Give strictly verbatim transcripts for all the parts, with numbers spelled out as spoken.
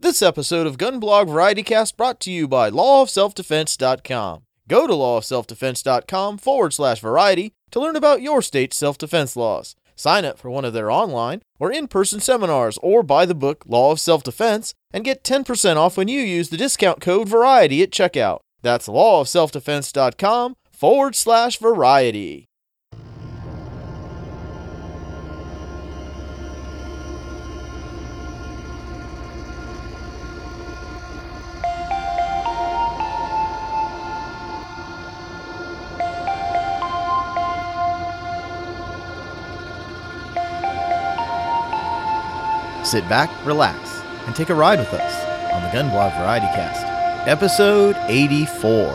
This episode of Gunblog VarietyCast brought to you by law of self defense dot com. Go to lawofselfdefense.com forward slash variety to learn about your state's self-defense laws. Sign up for one of their online or in-person seminars or buy the book Law of Self-Defense and get ten percent off when you use the discount code VARIETY at checkout. That's lawofselfdefense.com forward slash variety. Sit back, relax, and take a ride with us on the Gunblog VarietyCast, episode eighty-four.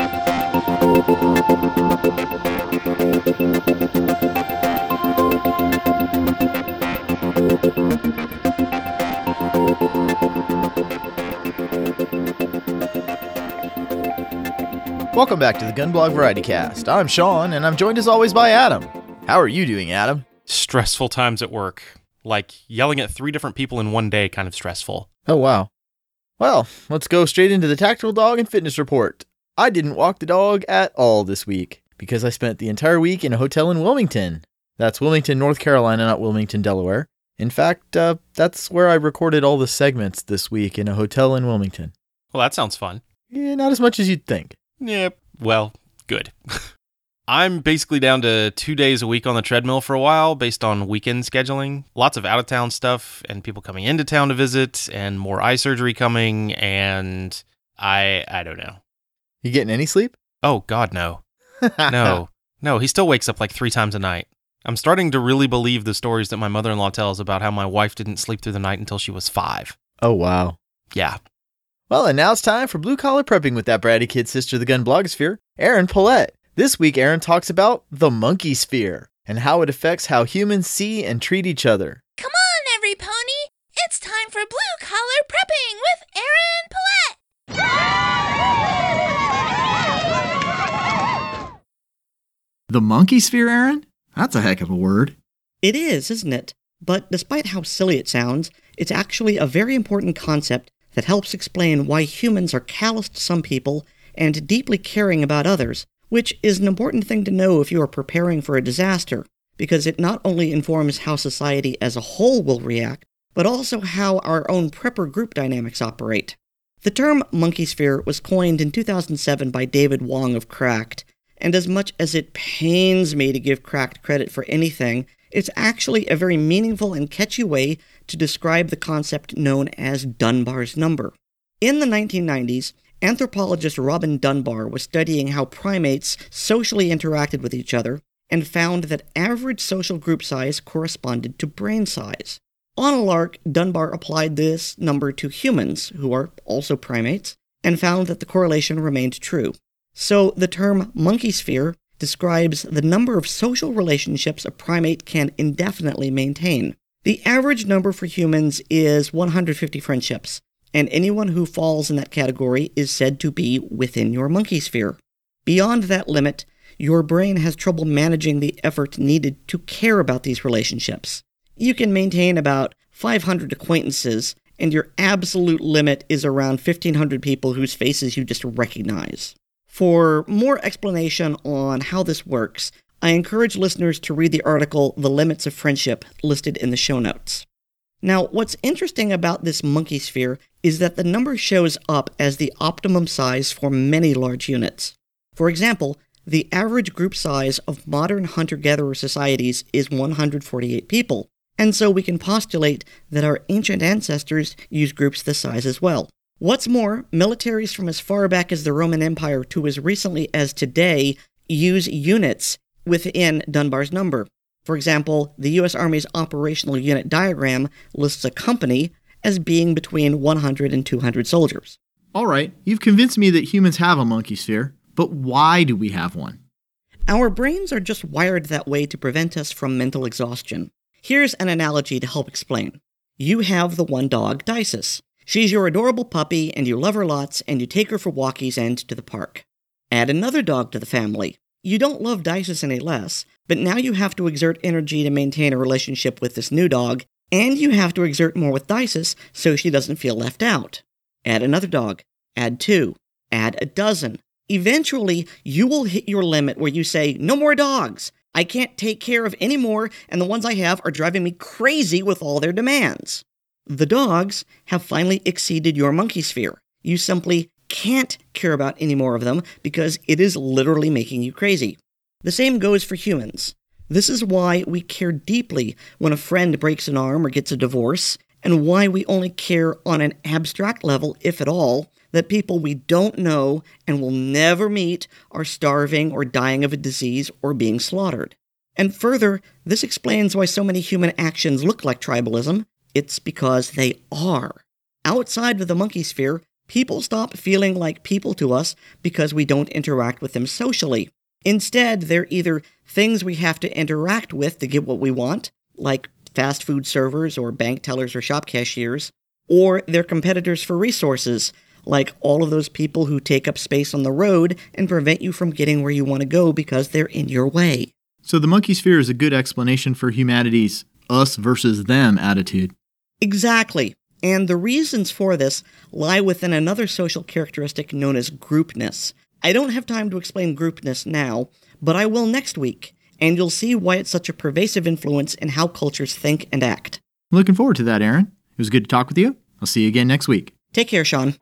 Welcome back to the Gunblog VarietyCast. I'm Sean, and I'm joined as always by Adam. How are you doing, Adam? Stressful times at work. Like yelling at three different people in one day, kind of stressful. Oh, wow. Well, let's go straight into the Tactical Dog and Fitness Report. I didn't walk the dog at all this week because I spent the entire week in a hotel in Wilmington. That's Wilmington, North Carolina, not Wilmington, Delaware. In fact, uh, that's where I recorded all the segments this week, in a hotel in Wilmington. Well, that sounds fun. Yeah, not as much as you'd think. Yeah, well, good. I'm basically down to two days a week on the treadmill for a while based on weekend scheduling. Lots of out-of-town stuff and people coming into town to visit and more eye surgery coming and I I don't know. You getting any sleep? Oh, God, no. No. No, he still wakes up like three times a night. I'm starting to really believe the stories that my mother-in-law tells about how my wife didn't sleep through the night until she was five. Oh, wow. Yeah. Well, and now it's time for Blue Collar Prepping with that bratty kid sister of the gun blogosphere, Erin Paulette. This week, Erin talks about the monkey sphere and how it affects how humans see and treat each other. Come on, every pony! It's time for Blue Collar Prepping with Erin Paulette! The monkey sphere, Erin? That's a heck of a word. It is, isn't it? But despite how silly it sounds, it's actually a very important concept that helps explain why humans are callous to some people and deeply caring about others, which is an important thing to know if you are preparing for a disaster, because it not only informs how society as a whole will react, but also how our own prepper group dynamics operate. The term monkey sphere was coined in two thousand seven by David Wong of Cracked, and as much as it pains me to give Cracked credit for anything, it's actually a very meaningful and catchy way to describe the concept known as Dunbar's number. In the nineteen nineties, anthropologist Robin Dunbar was studying how primates socially interacted with each other and found that average social group size corresponded to brain size. On a lark, Dunbar applied this number to humans, who are also primates, and found that the correlation remained true. So the term monkey sphere describes the number of social relationships a primate can indefinitely maintain. The average number for humans is one hundred fifty friendships, and anyone who falls in that category is said to be within your monkey sphere. Beyond that limit, your brain has trouble managing the effort needed to care about these relationships. You can maintain about five hundred acquaintances, and your absolute limit is around fifteen hundred people whose faces you just recognize. For more explanation on how this works, I encourage listeners to read the article The Limits of Friendship listed in the show notes. Now, what's interesting about this monkey sphere is that the number shows up as the optimum size for many large units. For example, the average group size of modern hunter-gatherer societies is one hundred forty-eight people, and so we can postulate that our ancient ancestors used groups this size as well. What's more, militaries from as far back as the Roman Empire to as recently as today use units within Dunbar's number. For example, the U S Army's operational unit diagram lists a company as being between one hundred and two hundred soldiers. All right, you've convinced me that humans have a monkey sphere, but why do we have one? Our brains are just wired that way to prevent us from mental exhaustion. Here's an analogy to help explain. You have the one dog, Dices. She's your adorable puppy, and you love her lots, and you take her for walkies and to the park. Add another dog to the family. You don't love Dices any less, but now you have to exert energy to maintain a relationship with this new dog, And you have to exert more with Dices so she doesn't feel left out. Add another dog. Add two. Add a dozen. Eventually, you will hit your limit where you say, no more dogs. I can't take care of any more, and the ones I have are driving me crazy with all their demands. The dogs have finally exceeded your monkey sphere. You simply can't care about any more of them because it is literally making you crazy. The same goes for humans. This is why we care deeply when a friend breaks an arm or gets a divorce, and why we only care on an abstract level, if at all, that people we don't know and will never meet are starving or dying of a disease or being slaughtered. And further, this explains why so many human actions look like tribalism. It's because they are. Outside of the monkey sphere, people stop feeling like people to us because we don't interact with them socially. Instead, they're either things we have to interact with to get what we want, like fast food servers or bank tellers or shop cashiers, or they're competitors for resources, like all of those people who take up space on the road and prevent you from getting where you want to go because they're in your way. So the monkey sphere is a good explanation for humanity's us versus them attitude. Exactly. And the reasons for this lie within another social characteristic known as groupness. I don't have time to explain groupness now, but I will next week, and you'll see why it's such a pervasive influence in how cultures think and act. I'm looking forward to that, Aaron. It was good to talk with you. I'll see you again next week. Take care, Sean.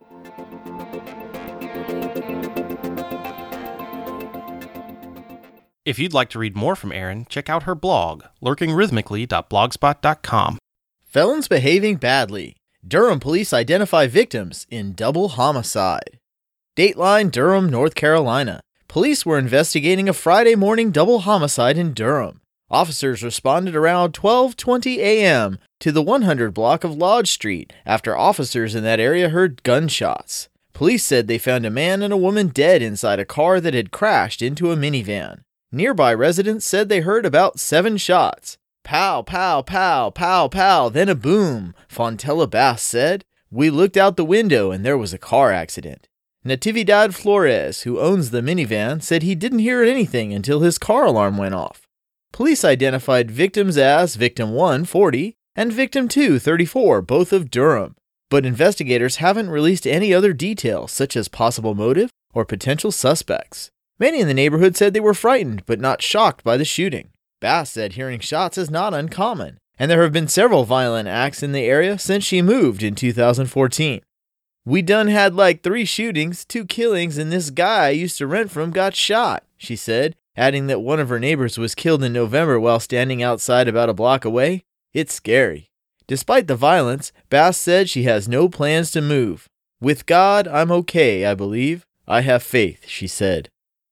If you'd like to read more from Erin, check out her blog, lurking rhythmically dot blogspot dot com. Felons behaving badly. Durham police identify victims in double homicide. Dateline, Durham, North Carolina. Police were investigating a Friday morning double homicide in Durham. Officers responded around twelve twenty a.m. to the one hundred block of Lodge Street after officers in that area heard gunshots. Police said they found a man and a woman dead inside a car that had crashed into a minivan. Nearby residents said they heard about seven shots. Pow, pow, pow, pow, pow, then a boom, Fontella Bass said. We looked out the window and there was a car accident. Natividad Flores, who owns the minivan, said he didn't hear anything until his car alarm went off. Police identified victims as Victim one, forty, and Victim two, thirty-four, both of Durham. But investigators haven't released any other details, such as possible motive or potential suspects. Many in the neighborhood said they were frightened, but not shocked by the shooting. Bass said hearing shots is not uncommon, and there have been several violent acts in the area since she moved in two thousand fourteen. We done had like three shootings, two killings, and this guy I used to rent from got shot, she said, adding that one of her neighbors was killed in November while standing outside about a block away. It's scary. Despite the violence, Bass said she has no plans to move. With God, I'm okay, I believe. I have faith, she said.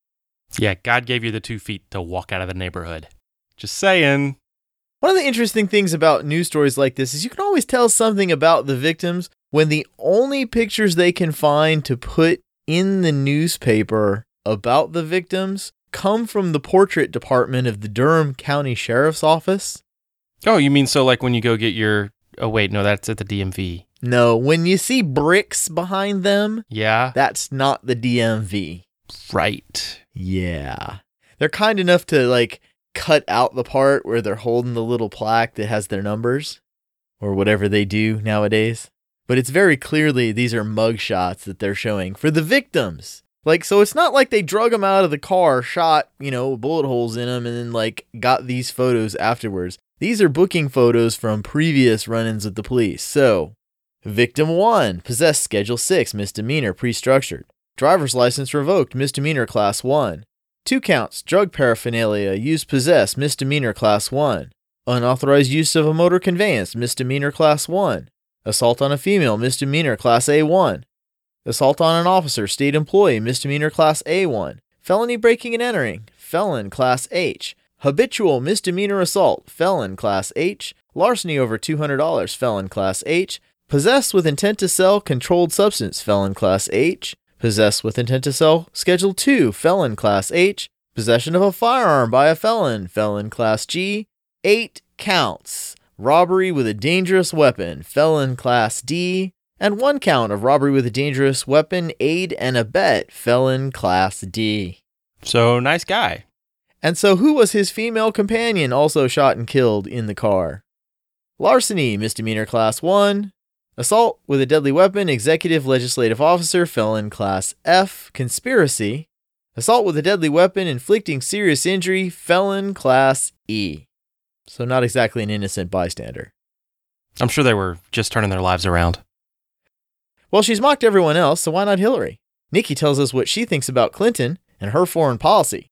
Yeah, God gave you the two feet to walk out of the neighborhood. Just saying. One of the interesting things about news stories like this is you can always tell something about the victims when the only pictures they can find to put in the newspaper about the victims come from the portrait department of the Durham County Sheriff's Office. Oh, you mean so like when you go get your... Oh, wait, no, that's at the D M V. No, when you see bricks behind them, Yeah? that's not the D M V. Right. Yeah. They're kind enough to, like, cut out the part where they're holding the little plaque that has their numbers, or whatever they do nowadays. But it's very clearly these are mug shots that they're showing for the victims. Like, so it's not like they drug them out of the car, shot, you know, bullet holes in them, and then, like, got these photos afterwards. These are booking photos from previous run-ins with the police. So, Victim one, possessed Schedule six, misdemeanor, pre-structured. Driver's license revoked, misdemeanor, Class one. Two counts, drug paraphernalia, used possess, misdemeanor, Class one. Unauthorized use of a motor conveyance, misdemeanor, Class one. Assault on a female, misdemeanor, Class A one. Assault on an officer, state employee, misdemeanor, Class A one. Felony breaking and entering, felon, Class H. Habitual misdemeanor assault, felon, Class H. Larceny over two hundred dollars, felon, Class H. Possessed with intent to sell controlled substance, felon, Class H. Possessed with intent to sell, Schedule two, felon, Class H. Possession of a firearm by a felon, felon, Class G. Eight counts. Robbery with a dangerous weapon, felon, Class D. And one count of robbery with a dangerous weapon, aid and abet, felon, Class D. So, nice guy. And so who was his female companion also shot and killed in the car? Larceny, misdemeanor class one. Assault with a deadly weapon, executive legislative officer, felon class F. Conspiracy. Assault with a deadly weapon, inflicting serious injury, felon class E. So not exactly an innocent bystander. I'm sure they were just turning their lives around. Well, she's mocked everyone else, so why not Hillary? Nikki tells us what she thinks about Clinton and her foreign policy.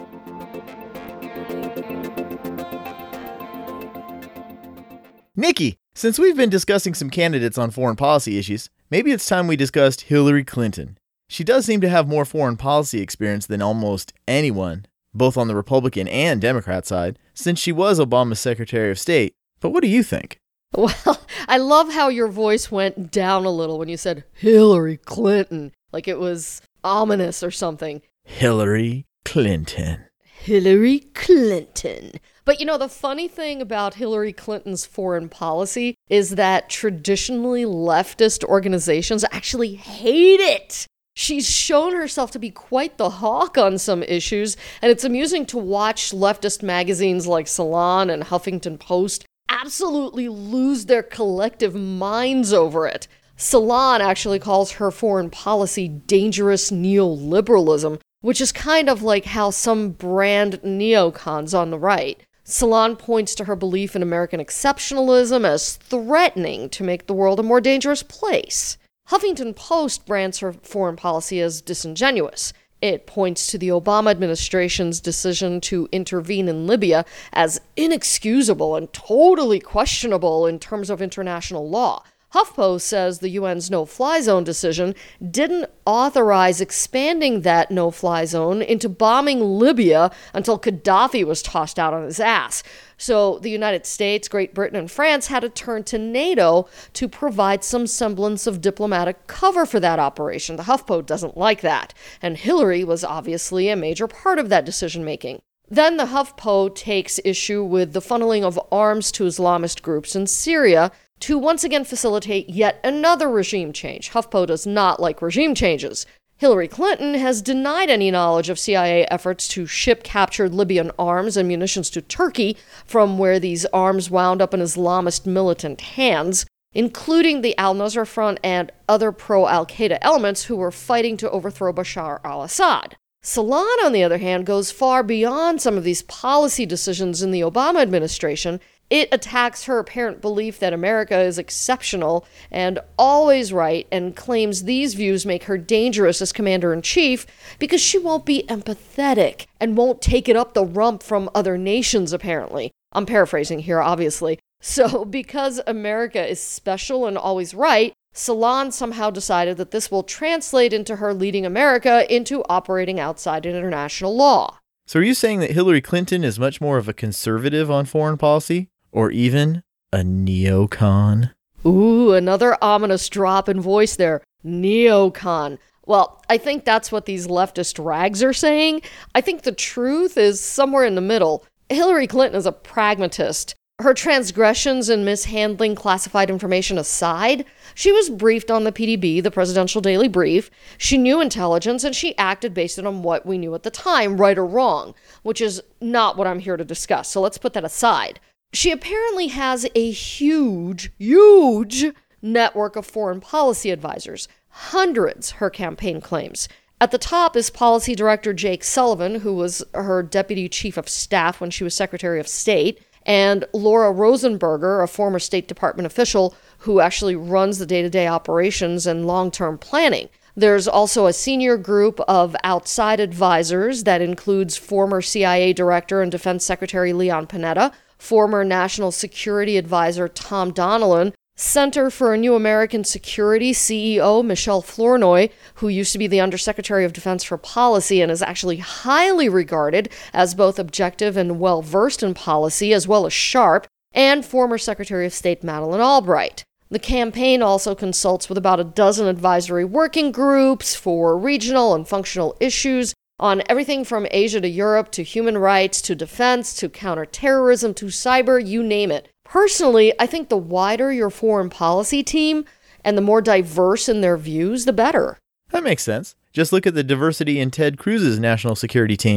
Nikki, since we've been discussing some candidates on foreign policy issues, maybe it's time we discussed Hillary Clinton. She does seem to have more foreign policy experience than almost anyone, both on the Republican and Democrat side, since she was Obama's Secretary of State. But what do you think? Well, I love how your voice went down a little when you said Hillary Clinton, like it was ominous or something. Hillary Clinton. Hillary Clinton. But you know, the funny thing about Hillary Clinton's foreign policy is that traditionally leftist organizations actually hate it. She's shown herself to be quite the hawk on some issues, and it's amusing to watch leftist magazines like Salon and Huffington Post absolutely lose their collective minds over it. Salon actually calls her foreign policy dangerous neoliberalism, which is kind of like how some brand neocons on the right. Salon points to her belief in American exceptionalism as threatening to make the world a more dangerous place. Huffington Post brands her foreign policy as disingenuous. It points to the Obama administration's decision to intervene in Libya as inexcusable and totally questionable in terms of international law. HuffPost says the U N's no-fly zone decision didn't authorize expanding that no-fly zone into bombing Libya until Gaddafi was tossed out on his ass. So the United States, Great Britain, and France had to turn to NATO to provide some semblance of diplomatic cover for that operation. The HuffPo doesn't like that, and Hillary was obviously a major part of that decision-making. Then the HuffPo takes issue with the funneling of arms to Islamist groups in Syria to once again facilitate yet another regime change. HuffPo does not like regime changes. Hillary Clinton has denied any knowledge of C I A efforts to ship captured Libyan arms and munitions to Turkey, from where these arms wound up in Islamist militant hands, including the al-Nusra Front and other pro-Al-Qaeda elements who were fighting to overthrow Bashar al-Assad. Salon, on the other hand, goes far beyond some of these policy decisions in the Obama administration. It attacks her apparent belief that America is exceptional and always right, and claims these views make her dangerous as commander-in-chief because she won't be empathetic and won't take it up the rump from other nations, apparently. I'm paraphrasing here, obviously. So, because America is special and always right, Salon somehow decided that this will translate into her leading America into operating outside international law. So are you saying that Hillary Clinton is much more of a conservative on foreign policy? Or even a neocon? Ooh, another ominous drop in voice there. Neocon. Well, I think that's what these leftist rags are saying. I think the truth is somewhere in the middle. Hillary Clinton is a pragmatist. Her transgressions and mishandling classified information aside, she was briefed on the P D B, the Presidential Daily Brief. She knew intelligence, and she acted based on what we knew at the time, right or wrong, which is not what I'm here to discuss, so let's put that aside. She apparently has a huge, huge network of foreign policy advisors. Hundreds, her campaign claims. At the top is Policy Director Jake Sullivan, who was her Deputy Chief of Staff when she was Secretary of State, and Laura Rosenberger, a former State Department official who actually runs the day-to-day operations and long-term planning. There's also a senior group of outside advisors that includes former C I A Director and Defense Secretary Leon Panetta, former National Security Advisor Tom Donilon, Center for a New American Security C E O Michelle Flournoy, who used to be the Undersecretary of Defense for Policy and is actually highly regarded as both objective and well-versed in policy, as well as sharp, and former Secretary of State Madeleine Albright. The campaign also consults with about a dozen advisory working groups for regional and functional issues on everything from Asia to Europe to human rights to defense to counterterrorism to cyber, you name it. Personally, I think the wider your foreign policy team and the more diverse in their views, the better. That makes sense. Just look at the diversity in Ted Cruz's national security team.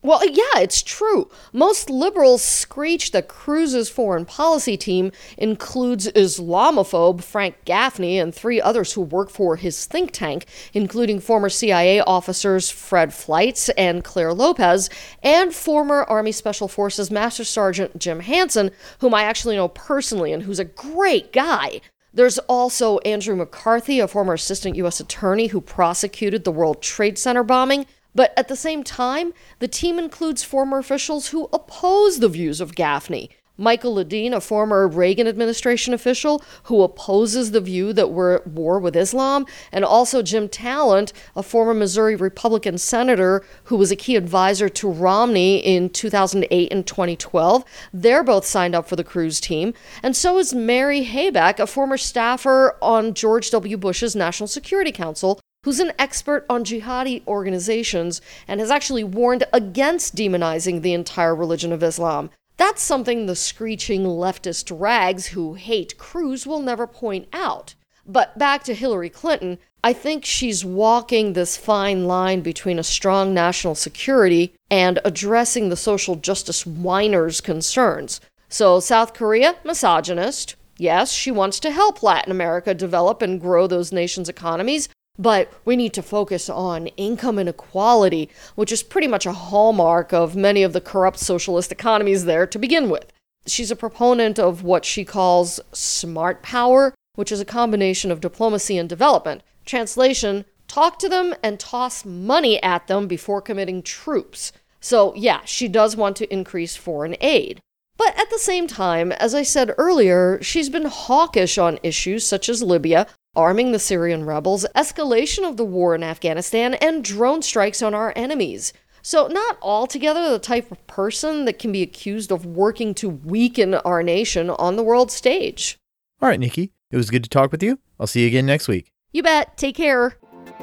Well, yeah, it's true. Most liberals screech that Cruz's foreign policy team includes Islamophobe Frank Gaffney and three others who work for his think tank, including former C I A officers Fred Fleitz and Claire Lopez, and former Army Special Forces Master Sergeant Jim Hansen, whom I actually know personally and who's a great guy. There's also Andrew McCarthy, a former assistant U S attorney who prosecuted the World Trade Center bombing. But at the same time, the team includes former officials who oppose the views of Gaffney. Michael Ledeen, a former Reagan administration official who opposes the view that we're at war with Islam, and also Jim Talent, a former Missouri Republican senator who was a key advisor to Romney in two thousand eight and twenty twelve. They're both signed up for the Cruz team. And so is Mary Hayback, a former staffer on George W. Bush's National Security Council, who's an expert on jihadi organizations and has actually warned against demonizing the entire religion of Islam. That's something the screeching leftist rags who hate Cruz will never point out. But back to Hillary Clinton, I think she's walking this fine line between a strong national security and addressing the social justice whiners' concerns. So South Korea, misogynist. Yes, she wants to help Latin America develop and grow those nations' economies, but we need to focus on income inequality, which is pretty much a hallmark of many of the corrupt socialist economies there to begin with. She's a proponent of what she calls smart power, which is a combination of diplomacy and development. Translation, talk to them and toss money at them before committing troops. So yeah, she does want to increase foreign aid. But at the same time, as I said earlier, she's been hawkish on issues such as Libya, arming the Syrian rebels, escalation of the war in Afghanistan, and drone strikes on our enemies. So not altogether the type of person that can be accused of working to weaken our nation on the world stage. All right, Nikki, it was good to talk with you. I'll see you again next week. You bet. Take care.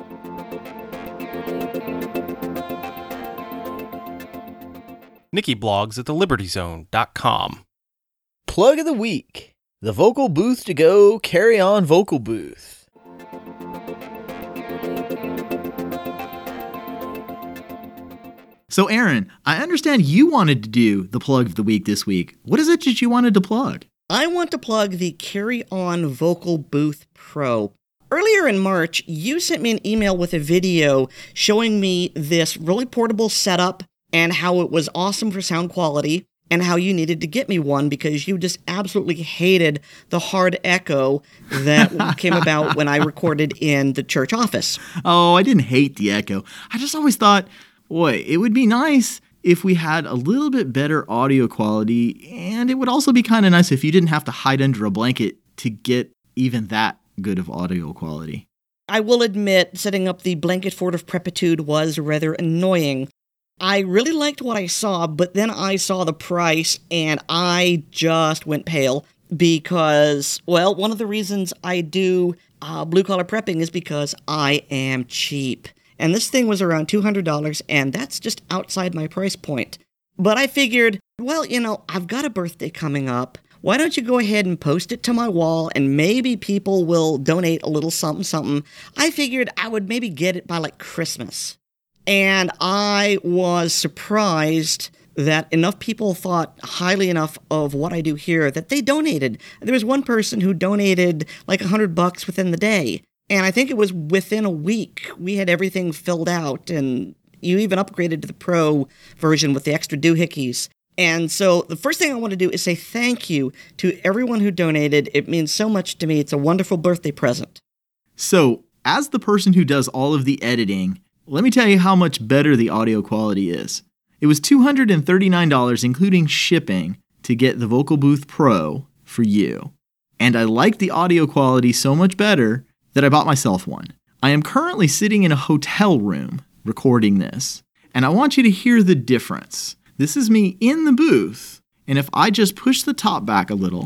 Nikki blogs at the liberty zone dot com. Plug of the week. The Vocal Booth to go, carry on Vocal Booth. So, Aaron, I understand you wanted to do the plug of the week this week. What is it that you wanted to plug? I want to plug the Carry On Vocal Booth Pro. Earlier in March, you sent me an email with a video showing me this really portable setup and how it was awesome for sound quality, and how you needed to get me one because you just absolutely hated the hard echo that came about when I recorded in the church office. Oh, I didn't hate the echo. I just always thought, boy, it would be nice if we had a little bit better audio quality, and it would also be kind of nice if you didn't have to hide under a blanket to get even that good of audio quality. I will admit, setting up the blanket fort of prepitude was rather annoying. I really liked what I saw, but then I saw the price and I just went pale because, well, one of the reasons I do uh, blue-collar prepping is because I am cheap. And this thing was around two hundred dollars, and that's just outside my price point. But I figured, well, you know, I've got a birthday coming up. Why don't you go ahead and post it to my wall, and maybe people will donate a little something something. I figured I would maybe get it by, like, Christmas. And I was surprised that enough people thought highly enough of what I do here that they donated. There was one person who donated like a hundred bucks within the day. And I think it was within a week we had everything filled out, and you even upgraded to the pro version with the extra doohickeys. And so the first thing I want to do is say thank you to everyone who donated. It means so much to me. It's a wonderful birthday present. So, as the person who does all of the editing, let me tell you how much better the audio quality is. It was two hundred thirty-nine dollars, including shipping, to get the Vocal Booth Pro for you. And I like the audio quality so much better that I bought myself one. I am currently sitting in a hotel room recording this, and I want you to hear the difference. This is me in the booth, and if I just push the top back a little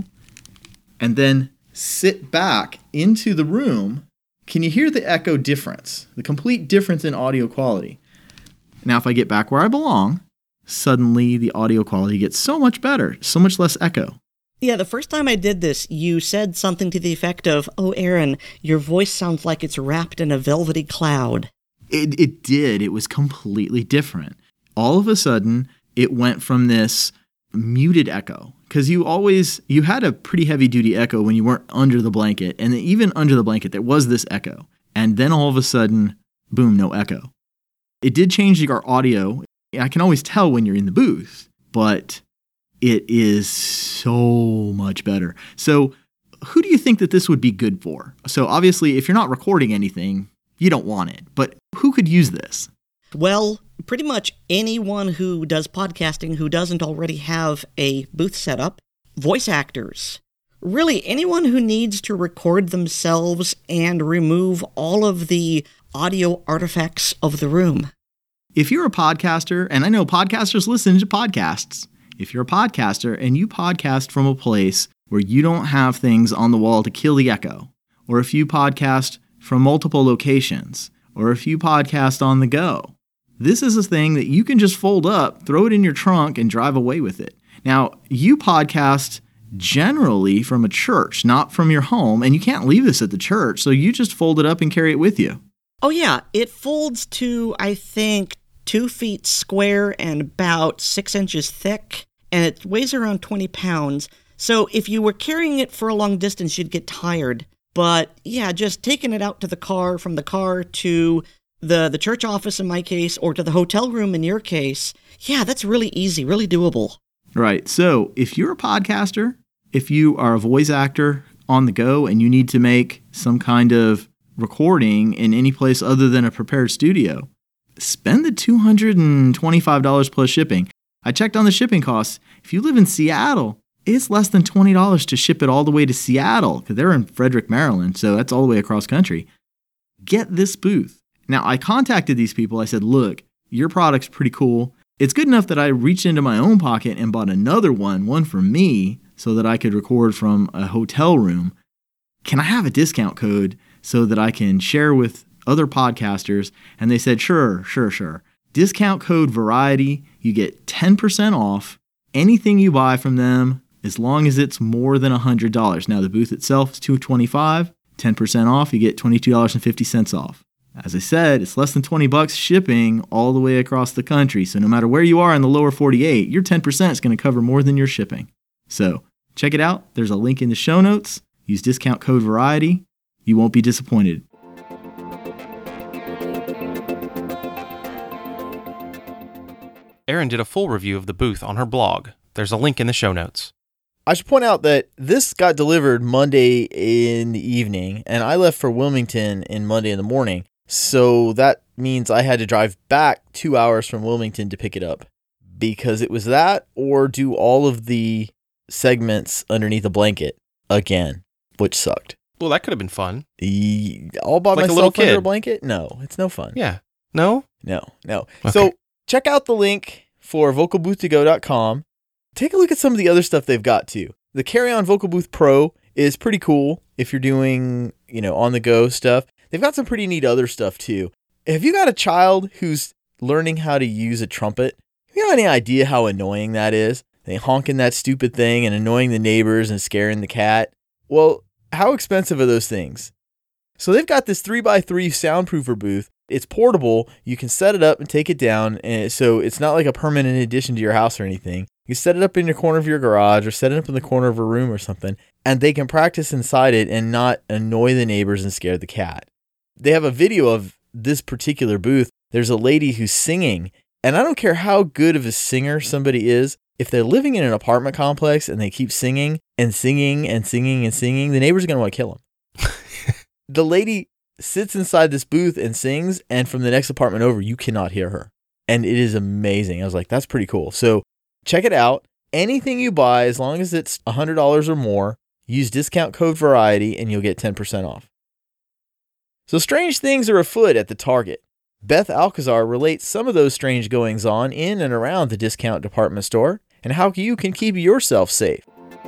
and then sit back into the room, can you hear the echo difference? The complete difference in audio quality. Now, if I get back where I belong, suddenly the audio quality gets so much better, so much less echo. Yeah, the first time I did this, you said something to the effect of, "Oh, Aaron, your voice sounds like it's wrapped in a velvety cloud." It, it did. It was completely different. all of a sudden it went from this muted echo, because you always, you had a pretty heavy duty echo when you weren't under the blanket. And then even under the blanket, there was this echo. And then all of a sudden, boom, no echo. It did change your audio. I can always tell when you're in the booth, but it is so much better. So who do you think that this would be good for? So obviously, if you're not recording anything, you don't want it. But who could use this? Well, pretty much anyone who does podcasting who doesn't already have a booth set up, voice actors, really anyone who needs to record themselves and remove all of the audio artifacts of the room. If you're a podcaster, and I know podcasters listen to podcasts, if you're a podcaster and you podcast from a place where you don't have things on the wall to kill the echo, or if you podcast from multiple locations, or if you podcast on the go, this is a thing that you can just fold up, throw it in your trunk, and drive away with it. Now, you podcast generally from a church, not from your home, and you can't leave this at the church, so you just fold it up and carry it with you. Oh yeah, it folds to, I think, two feet square and about six inches thick, and it weighs around twenty pounds. So if you were carrying it for a long distance, you'd get tired. But yeah, just taking it out to the car, from the car to the, the church office in my case, or to the hotel room in your case, yeah, that's really easy, really doable. Right. So if you're a podcaster, if you are a voice actor on the go and you need to make some kind of recording in any place other than a prepared studio, spend the two hundred twenty-five dollars plus shipping. I checked on the shipping costs. If you live in Seattle, it's less than twenty dollars to ship it all the way to Seattle, because they're in Frederick, Maryland, so that's all the way across country. Get this booth. Now, I contacted these people. I said, look, your product's pretty cool. It's good enough that I reached into my own pocket and bought another one, one for me, so that I could record from a hotel room. Can I have a discount code so that I can share with other podcasters? And they said, sure, sure, sure. Discount code Variety, you get ten percent off anything you buy from them as long as it's more than one hundred dollars. Now, the booth itself is two hundred twenty-five dollars, ten percent off, you get twenty-two dollars and fifty cents off. As I said, it's less than twenty bucks shipping all the way across the country. So no matter where you are in the lower forty-eight, your ten percent is going to cover more than your shipping. So check it out. There's a link in the show notes. Use discount code Variety. You won't be disappointed. Erin did a full review of the booth on her blog. There's a link in the show notes. I should point out that this got delivered Monday in the evening, and I left for Wilmington in Monday in the morning. So that means I had to drive back two hours from Wilmington to pick it up, because it was that or do all of the segments underneath a blanket again, which sucked. Well, that could have been fun. E- all by Like a myself little under kid. a blanket? No, it's no fun. Yeah. No? No, no. Okay. So check out the link for vocal booth to go dot com. Take a look at some of the other stuff they've got too. The Carry-On Vocal Booth Pro is pretty cool if you're doing, you know, on-the-go stuff. They've got some pretty neat other stuff too. Have you got a child who's learning how to use a trumpet? Have you got any idea how annoying that is? They honking that stupid thing and annoying the neighbors and scaring the cat. Well, how expensive are those things? So they've got this three by three soundproofer booth. It's portable. You can set it up and take it down, and so it's not like a permanent addition to your house or anything. You set it up in the corner of your garage or set it up in the corner of a room or something, and they can practice inside it and not annoy the neighbors and scare the cat. They have a video of this particular booth. There's a lady who's singing, and I don't care how good of a singer somebody is, if they're living in an apartment complex and they keep singing and singing and singing and singing, the neighbors are going to want to kill them. The lady sits inside this booth and sings, and from the next apartment over, you cannot hear her. And it is amazing. I was like, that's pretty cool. So check it out. Anything you buy, as long as it's one hundred dollars or more, use discount code Variety and you'll get ten percent off. So strange things are afoot at the Target. Beth Alcazar relates some of those strange goings-on in and around the discount department store and how you can keep yourself safe.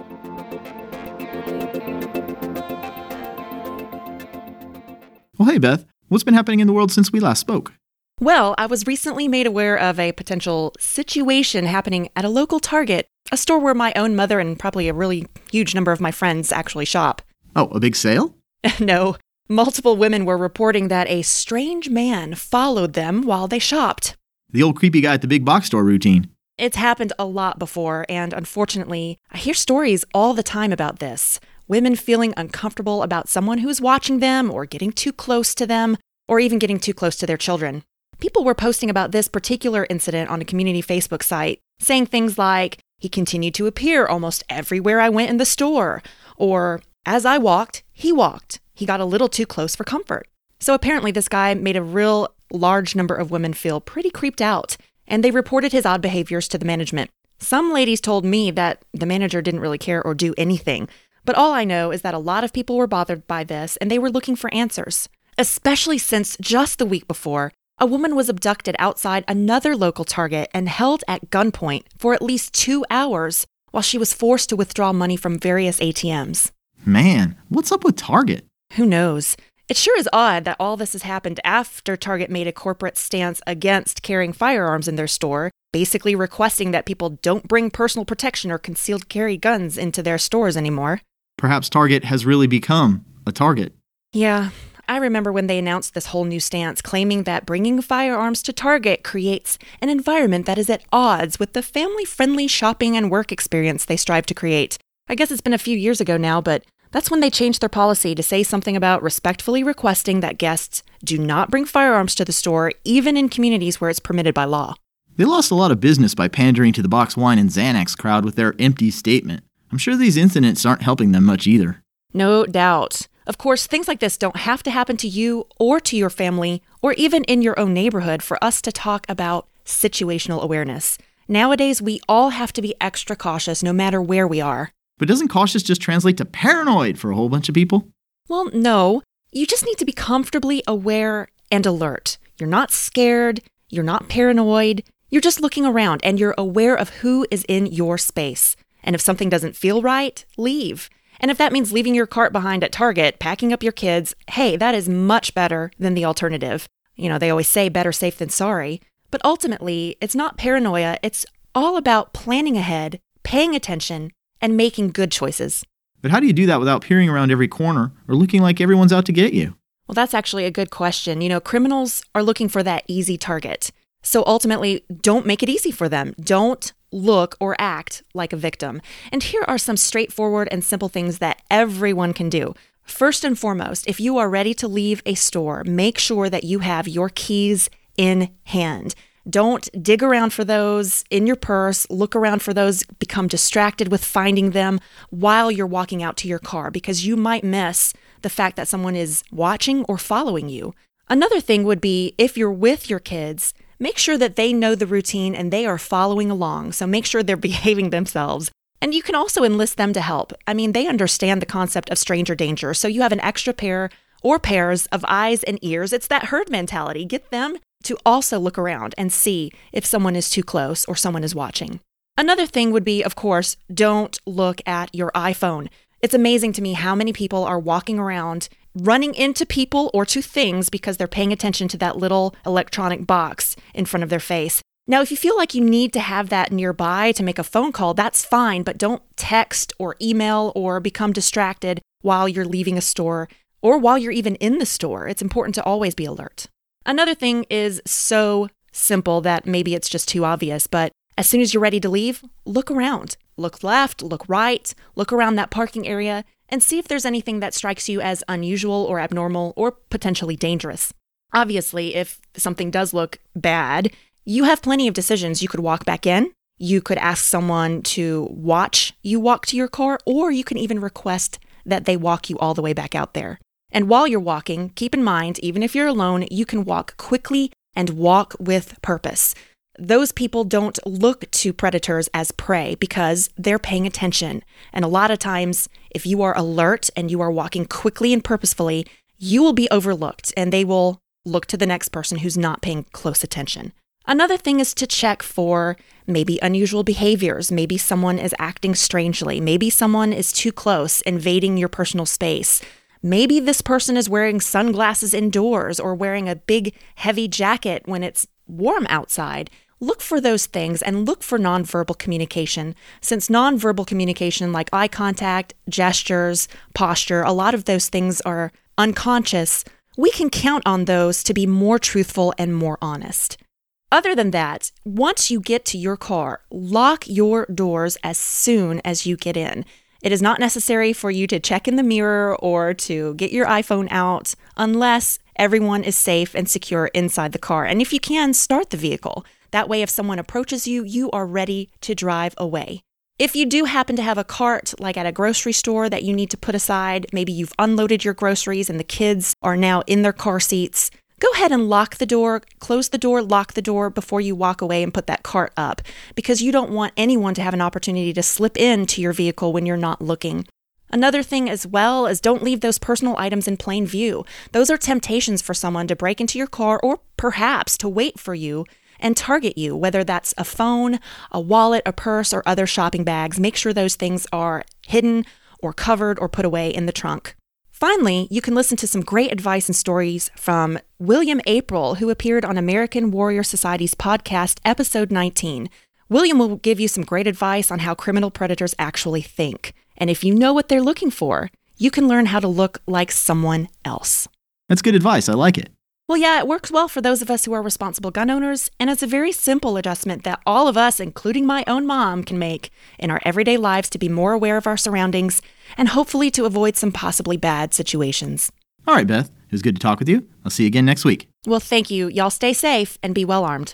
Well, hey, Beth, what's been happening in the world since we last spoke? Well, I was recently made aware of a potential situation happening at a local Target, a store where my own mother and probably a really huge number of my friends actually shop. Oh, a big sale? No, multiple women were reporting that a strange man followed them while they shopped. The old creepy guy at the big box store routine. It's happened a lot before, and unfortunately, I hear stories all the time about this. Women feeling uncomfortable about someone who's watching them or getting too close to them, or even getting too close to their children. People were posting about this particular incident on a community Facebook site, saying things like, "He continued to appear almost everywhere I went in the store," or "As I walked, he walked. He got a little too close for comfort." So apparently this guy made a real large number of women feel pretty creeped out, and they reported his odd behaviors to the management. Some ladies told me that the manager didn't really care or do anything, but all I know is that a lot of people were bothered by this and they were looking for answers, especially since just the week before, a woman was abducted outside another local Target and held at gunpoint for at least two hours while she was forced to withdraw money from various A T Ms. Man, what's up with Target? Who knows? It sure is odd that all this has happened after Target made a corporate stance against carrying firearms in their store, basically requesting that people don't bring personal protection or concealed carry guns into their stores anymore. Perhaps Target has really become a target. Yeah, I remember when they announced this whole new stance, claiming that bringing firearms to Target creates an environment that is at odds with the family-friendly shopping and work experience they strive to create. I guess it's been a few years ago now, but that's when they changed their policy to say something about respectfully requesting that guests do not bring firearms to the store, even in communities where it's permitted by law. They lost a lot of business by pandering to the box wine and Xanax crowd with their empty statement. I'm sure these incidents aren't helping them much either. No doubt. Of course, things like this don't have to happen to you or to your family or even in your own neighborhood for us to talk about situational awareness. Nowadays, we all have to be extra cautious no matter where we are. But doesn't cautious just translate to paranoid for a whole bunch of people? Well, no. You just need to be comfortably aware and alert. You're not scared. You're not paranoid. You're just looking around and you're aware of who is in your space. And if something doesn't feel right, leave. And if that means leaving your cart behind at Target, packing up your kids, hey, that is much better than the alternative. You know, they always say better safe than sorry. But ultimately, it's not paranoia. It's all about planning ahead, paying attention, and making good choices. But how do you do that without peering around every corner or looking like everyone's out to get you? Well, that's actually a good question. You know, criminals are looking for that easy target. So ultimately, don't make it easy for them. Don't look or act like a victim. And here are some straightforward and simple things that everyone can do. First and foremost, if you are ready to leave a store, make sure that you have your keys in hand. Don't dig around for those in your purse, look around for those, become distracted with finding them while you're walking out to your car because you might miss the fact that someone is watching or following you. Another thing would be if you're with your kids, make sure that they know the routine and they are following along. So make sure they're behaving themselves. And you can also enlist them to help. I mean, they understand the concept of stranger danger. So you have an extra pair or pairs of eyes and ears. It's that herd mentality. Get them to also look around and see if someone is too close or someone is watching. Another thing would be, of course, don't look at your iPhone. It's amazing to me how many people are walking around running into people or to things because they're paying attention to that little electronic box in front of their face. Now, if you feel like you need to have that nearby to make a phone call, that's fine, but don't text or email or become distracted while you're leaving a store or while you're even in the store. It's important to always be alert. Another thing is so simple that maybe it's just too obvious, but as soon as you're ready to leave, look around. Look left, look right, look around that parking area, and see if there's anything that strikes you as unusual or abnormal or potentially dangerous. Obviously, if something does look bad, you have plenty of decisions. You could walk back in, you could ask someone to watch you walk to your car, or you can even request that they walk you all the way back out there. And while you're walking, keep in mind, even if you're alone, you can walk quickly and walk with purpose. Those people don't look to predators as prey because they're paying attention. And a lot of times, if you are alert and you are walking quickly and purposefully, you will be overlooked and they will look to the next person who's not paying close attention. Another thing is to check for maybe unusual behaviors. Maybe someone is acting strangely. Maybe someone is too close, invading your personal space. Maybe this person is wearing sunglasses indoors or wearing a big, heavy jacket when it's warm outside. Look for those things and look for nonverbal communication. Since nonverbal communication like eye contact, gestures, posture, a lot of those things are unconscious, we can count on those to be more truthful and more honest. Other than that, once you get to your car, lock your doors as soon as you get in. It is not necessary for you to check in the mirror or to get your iPhone out unless everyone is safe and secure inside the car. And if you can, start the vehicle. That way, if someone approaches you, you are ready to drive away. If you do happen to have a cart, like at a grocery store, that you need to put aside, maybe you've unloaded your groceries and the kids are now in their car seats, go ahead and lock the door, close the door, lock the door before you walk away and put that cart up, because you don't want anyone to have an opportunity to slip into your vehicle when you're not looking. Another thing as well is don't leave those personal items in plain view. Those are temptations for someone to break into your car or perhaps to wait for you and target you, whether that's a phone, a wallet, a purse, or other shopping bags. Make sure those things are hidden or covered or put away in the trunk. Finally, you can listen to some great advice and stories from William April, who appeared on American Warrior Society's podcast, episode nineteen. William will give you some great advice on how criminal predators actually think. And if you know what they're looking for, you can learn how to look like someone else. That's good advice. I like it. Well, yeah, it works well for those of us who are responsible gun owners, and it's a very simple adjustment that all of us, including my own mom, can make in our everyday lives to be more aware of our surroundings and hopefully to avoid some possibly bad situations. All right, Beth. It was good to talk with you. I'll see you again next week. Well, thank you. Y'all stay safe and be well armed.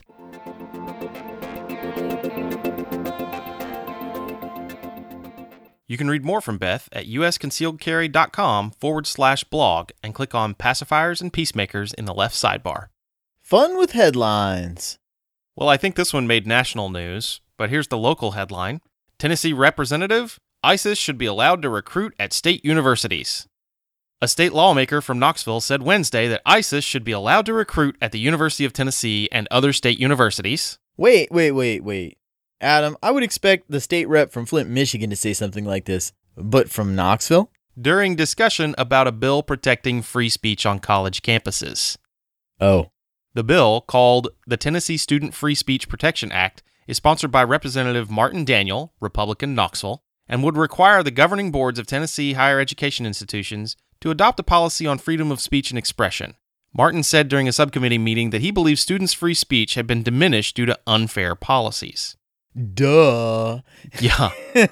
You can read more from Beth at usconcealedcarry.com forward slash blog and click on Pacifiers and Peacemakers in the left sidebar. Fun with headlines. Well, I think this one made national news, but here's the local headline. Tennessee Representative, ISIS should be allowed to recruit at state universities. A state lawmaker from Knoxville said Wednesday that ISIS should be allowed to recruit at the University of Tennessee and other state universities. Wait, wait, wait, wait. Adam, I would expect the state rep from Flint, Michigan to say something like this, but from Knoxville? During discussion about a bill protecting free speech on college campuses. Oh. The bill, called the Tennessee Student Free Speech Protection Act, is sponsored by Representative Martin Daniel, Republican, Knoxville, and would require the governing boards of Tennessee higher education institutions to adopt a policy on freedom of speech and expression. Martin said during a subcommittee meeting that he believes students' free speech had been diminished due to unfair policies. Duh. Yeah.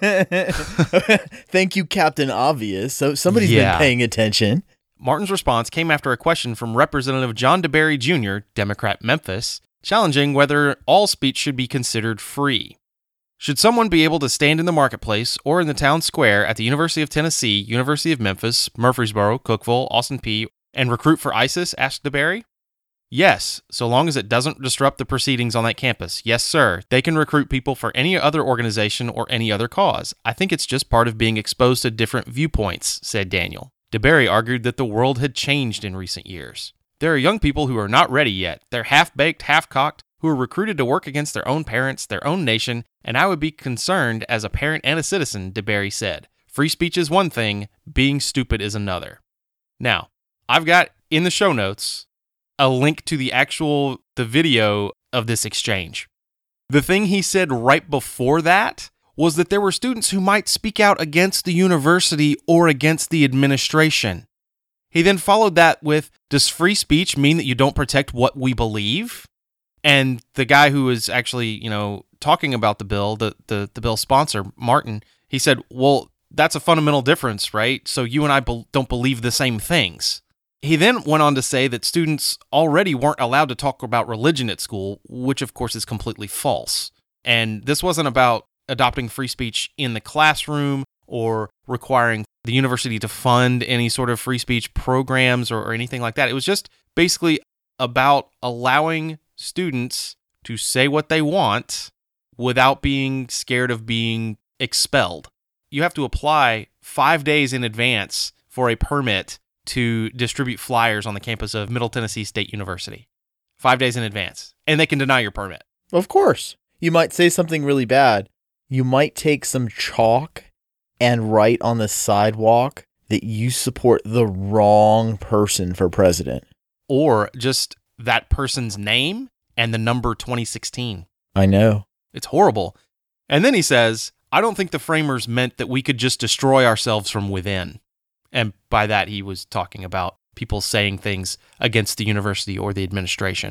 Thank you, Captain Obvious. So somebody's yeah. been paying attention. Martin's response came after a question from Representative John DeBerry Junior, Democrat Memphis, challenging whether all speech should be considered free. Should someone be able to stand in the marketplace or in the town square at the University of Tennessee, University of Memphis, Murfreesboro, Cookeville, Austin Peay, and recruit for ISIS? Asked DeBerry. Yes, so long as it doesn't disrupt the proceedings on that campus. Yes, sir. They can recruit people for any other organization or any other cause. I think it's just part of being exposed to different viewpoints, said Daniel. DeBerry argued that the world had changed in recent years. There are young people who are not ready yet. They're half-baked, half-cocked, who are recruited to work against their own parents, their own nation, and I would be concerned as a parent and a citizen, DeBerry said. Free speech is one thing, being stupid is another. Now, I've got in the show notes a link to the actual the video of this exchange. The thing he said right before that was that there were students who might speak out against the university or against the administration. He then followed that with, does free speech mean that you don't protect what we believe? And the guy who was actually, you know, talking about the bill, the, the, the bill sponsor, Martin, he said, well, that's a fundamental difference, right? So you and I be- don't believe the same things. He then went on to say that students already weren't allowed to talk about religion at school, which of course is completely false. And this wasn't about adopting free speech in the classroom or requiring the university to fund any sort of free speech programs or, or anything like that. It was just basically about allowing students to say what they want without being scared of being expelled. You have to apply five days in advance for a permit to distribute flyers on the campus of Middle Tennessee State University. Five days in advance. And they can deny your permit. Of course. You might say something really bad. You might take some chalk and write on the sidewalk that you support the wrong person for president. Or just that person's name and the number twenty sixteen. I know. It's horrible. And then he says, I don't think the framers meant that we could just destroy ourselves from within. And by that, he was talking about people saying things against the university or the administration.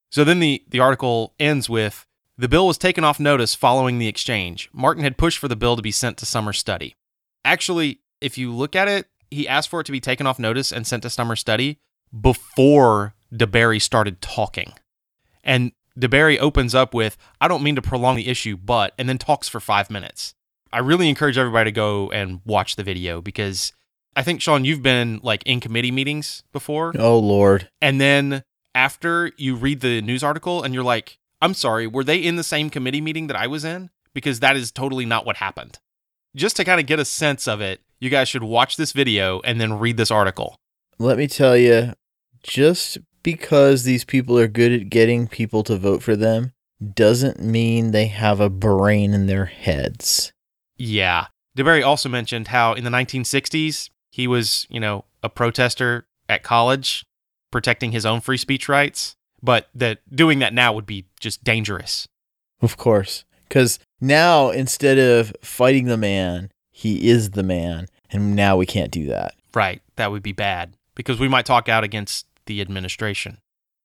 So then the, the article ends with, the bill was taken off notice following the exchange. Martin had pushed for the bill to be sent to summer study. Actually, if you look at it, he asked for it to be taken off notice and sent to summer study before DeBerry started talking. And DeBerry opens up with, I don't mean to prolong the issue, but, and then talks for five minutes. I really encourage everybody to go and watch the video because I think, Sean, you've been like in committee meetings before. Oh, Lord. And then after you read the news article and you're like, I'm sorry, were they in the same committee meeting that I was in? Because that is totally not what happened. Just to kind of get a sense of it, you guys should watch this video and then read this article. Let me tell you, just because these people are good at getting people to vote for them doesn't mean they have a brain in their heads. Yeah. DeBerry also mentioned how in the nineteen sixties, he was, you know, a protester at college protecting his own free speech rights, but that doing that now would be just dangerous. Of course. Because now, instead of fighting the man, he is the man, and now we can't do that. Right. That would be bad, because we might talk out against the administration.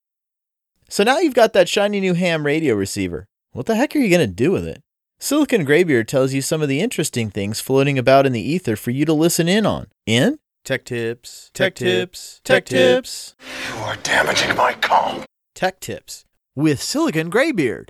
So now you've got that shiny new ham radio receiver. What the heck are you going to do with it? Silicon Graybeard tells you some of the interesting things floating about in the ether for you to listen in on. In Tech Tips, Tech Tips, Tech Tips. You are damaging my calm. Tech Tips with Silicon Graybeard.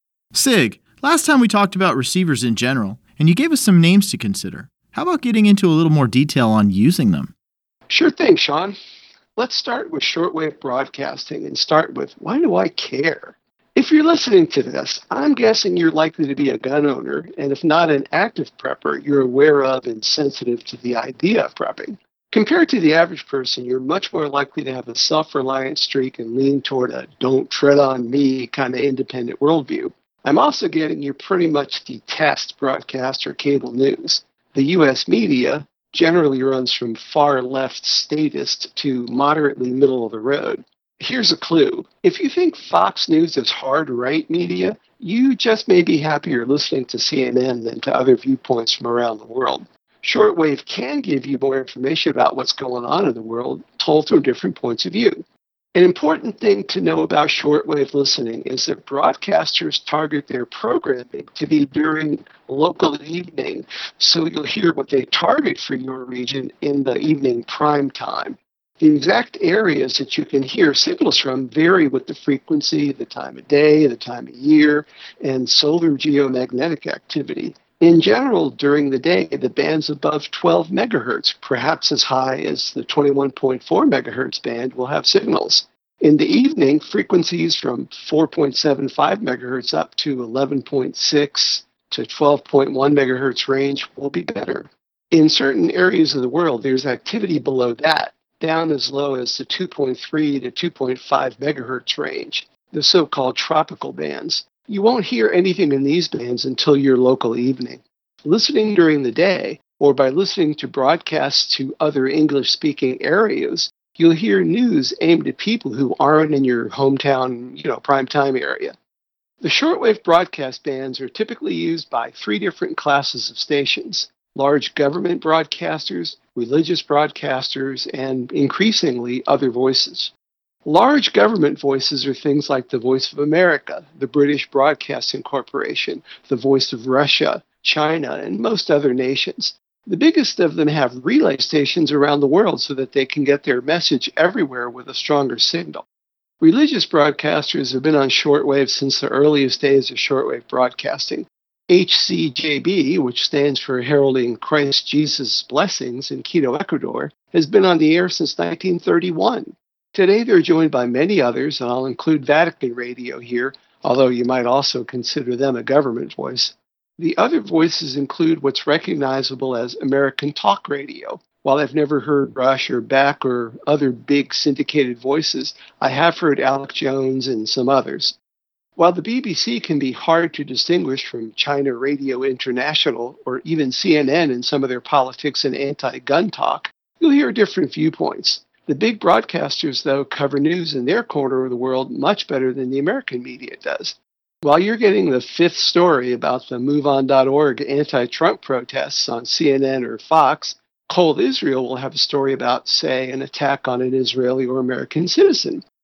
Sig, last time we talked about receivers in general, and you gave us some names to consider. How about getting into a little more detail on using them? Sure thing, Sean. Let's start with shortwave broadcasting and start with, why do I care? If you're listening to this, I'm guessing you're likely to be a gun owner, and if not an active prepper, you're aware of and sensitive to the idea of prepping. Compared to the average person, you're much more likely to have a self-reliant streak and lean toward a don't tread on me kind of independent worldview. I'm also getting you pretty much detest broadcast or cable news. The U S media generally runs from far left statist to moderately middle of the road. Here's a clue. If you think Fox News is hard right media, you just may be happier listening to C N N than to other viewpoints from around the world. Shortwave can give you more information about what's going on in the world, told through different points of view. An important thing to know about shortwave listening is that broadcasters target their programming to be during local evening, so you'll hear what they target for your region in the evening prime time. The exact areas that you can hear signals from vary with the frequency, the time of day, the time of year, and solar geomagnetic activity. In general, during the day, the bands above twelve megahertz, perhaps as high as the twenty-one point four megahertz band, will have signals. In the evening, frequencies from four point seven five megahertz up to eleven point six to twelve point one megahertz range will be better. In certain areas of the world, there's activity below that, down as low as the two point three to two point five megahertz range, the so-called tropical bands. You won't hear anything in these bands until your local evening. Listening during the day, or by listening to broadcasts to other English-speaking areas, you'll hear news aimed at people who aren't in your hometown, you know, prime time area. The shortwave broadcast bands are typically used by three different classes of stations: large government broadcasters, religious broadcasters, and increasingly other voices. Large government voices are things like the Voice of America, the British Broadcasting Corporation, the Voice of Russia, China, and most other nations. The biggest of them have relay stations around the world so that they can get their message everywhere with a stronger signal. Religious broadcasters have been on shortwave since the earliest days of shortwave broadcasting. H C J B, which stands for Heralding Christ Jesus' Blessings in Quito, Ecuador, has been on the air since nineteen thirty-one. Today they're joined by many others, and I'll include Vatican Radio here, although you might also consider them a government voice. The other voices include what's recognizable as American Talk Radio. While I've never heard Rush or Beck or other big syndicated voices, I have heard Alex Jones and some others. While the B B C can be hard to distinguish from China Radio International or even C N N in some of their politics and anti-gun talk, you'll hear different viewpoints. The big broadcasters, though, cover news in their corner of the world much better than the American media does. While you're getting the fifth story about the move on dot org anti-Trump protests on C N N or Fox, Cold Israel will have a story about, say, an attack on an Israeli or American citizen.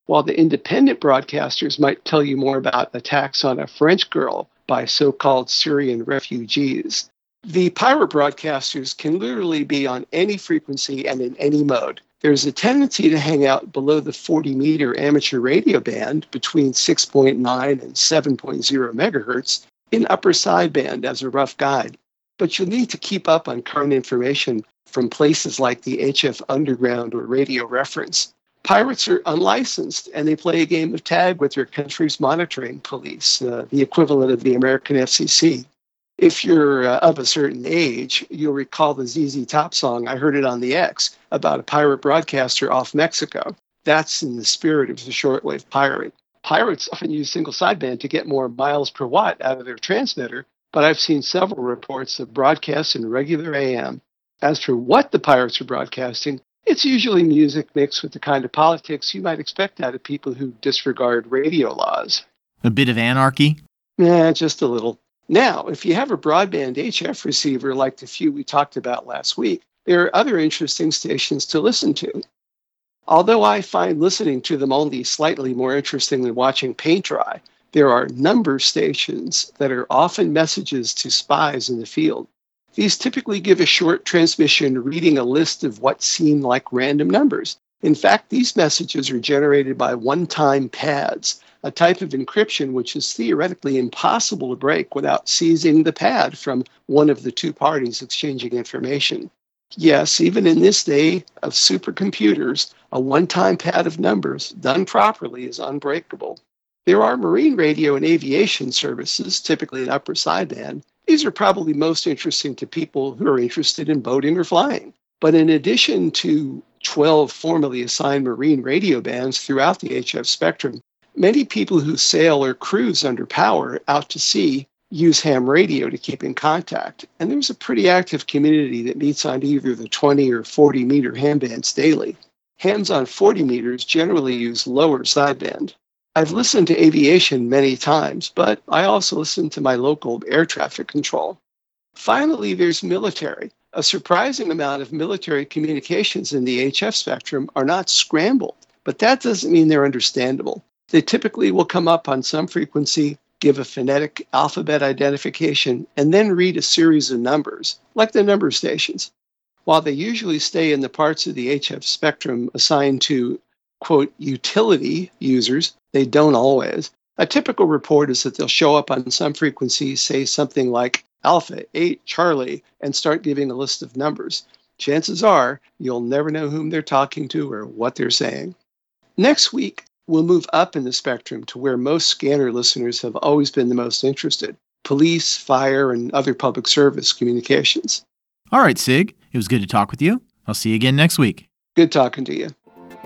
while the independent broadcasters might tell you more about attacks on a French girl by so-called Syrian refugees. The pirate broadcasters can literally be on any frequency and in any mode. There's a tendency to hang out below the forty meter amateur radio band between six point nine and seven point zero megahertz in upper sideband as a rough guide. But you'll need to keep up on current information from places like the H F Underground or Radio Reference. Pirates are unlicensed, and they play a game of tag with their country's monitoring police, uh, the equivalent of the American F C C. If you're uh, of a certain age, you'll recall the Z Z Top song, I Heard It on the X, about a pirate broadcaster off Mexico. That's in the spirit of the shortwave pirate. Pirates often use single sideband to get more miles per watt out of their transmitter, but I've seen several reports of broadcasts in regular A M. As for what the pirates are broadcasting, it's usually music mixed with the kind of politics you might expect out of people who disregard radio laws. A bit of anarchy? Yeah, just a little. Now, if you have a broadband H F receiver like the few we talked about last week, there are other interesting stations to listen to. Although I find listening to them only slightly more interesting than watching paint dry, there are number stations that are often messages to spies in the field. These typically give a short transmission reading a list of what seem like random numbers. In fact, these messages are generated by one-time pads, a type of encryption which is theoretically impossible to break without seizing the pad from one of the two parties exchanging information. Yes, even in this day of supercomputers, a one-time pad of numbers done properly is unbreakable. There are marine radio and aviation services, typically in upper sideband. These are probably most interesting to people who are interested in boating or flying. But in addition to twelve formally assigned marine radio bands throughout the H F spectrum, many people who sail or cruise under power out to sea use ham radio to keep in contact. And there's a pretty active community that meets on either the twenty or forty meter ham bands daily. Hams on forty meters generally use lower sideband. I've listened to aviation many times, but I also listen to my local air traffic control. Finally, there's military. A surprising amount of military communications in the H F spectrum are not scrambled, but that doesn't mean they're understandable. They typically will come up on some frequency, give a phonetic alphabet identification, and then read a series of numbers, like the number stations. While they usually stay in the parts of the H F spectrum assigned to, quote, utility users, they don't always. A typical report is that they'll show up on some frequencies, say something like Alpha, eight, Charlie, and start giving a list of numbers. Chances are you'll never know whom they're talking to or what they're saying. Next week, we'll move up in the spectrum to where most scanner listeners have always been the most interested: police, fire, and other public service communications. All right, Sig. It was good to talk with you. I'll see you again next week. Good talking to you.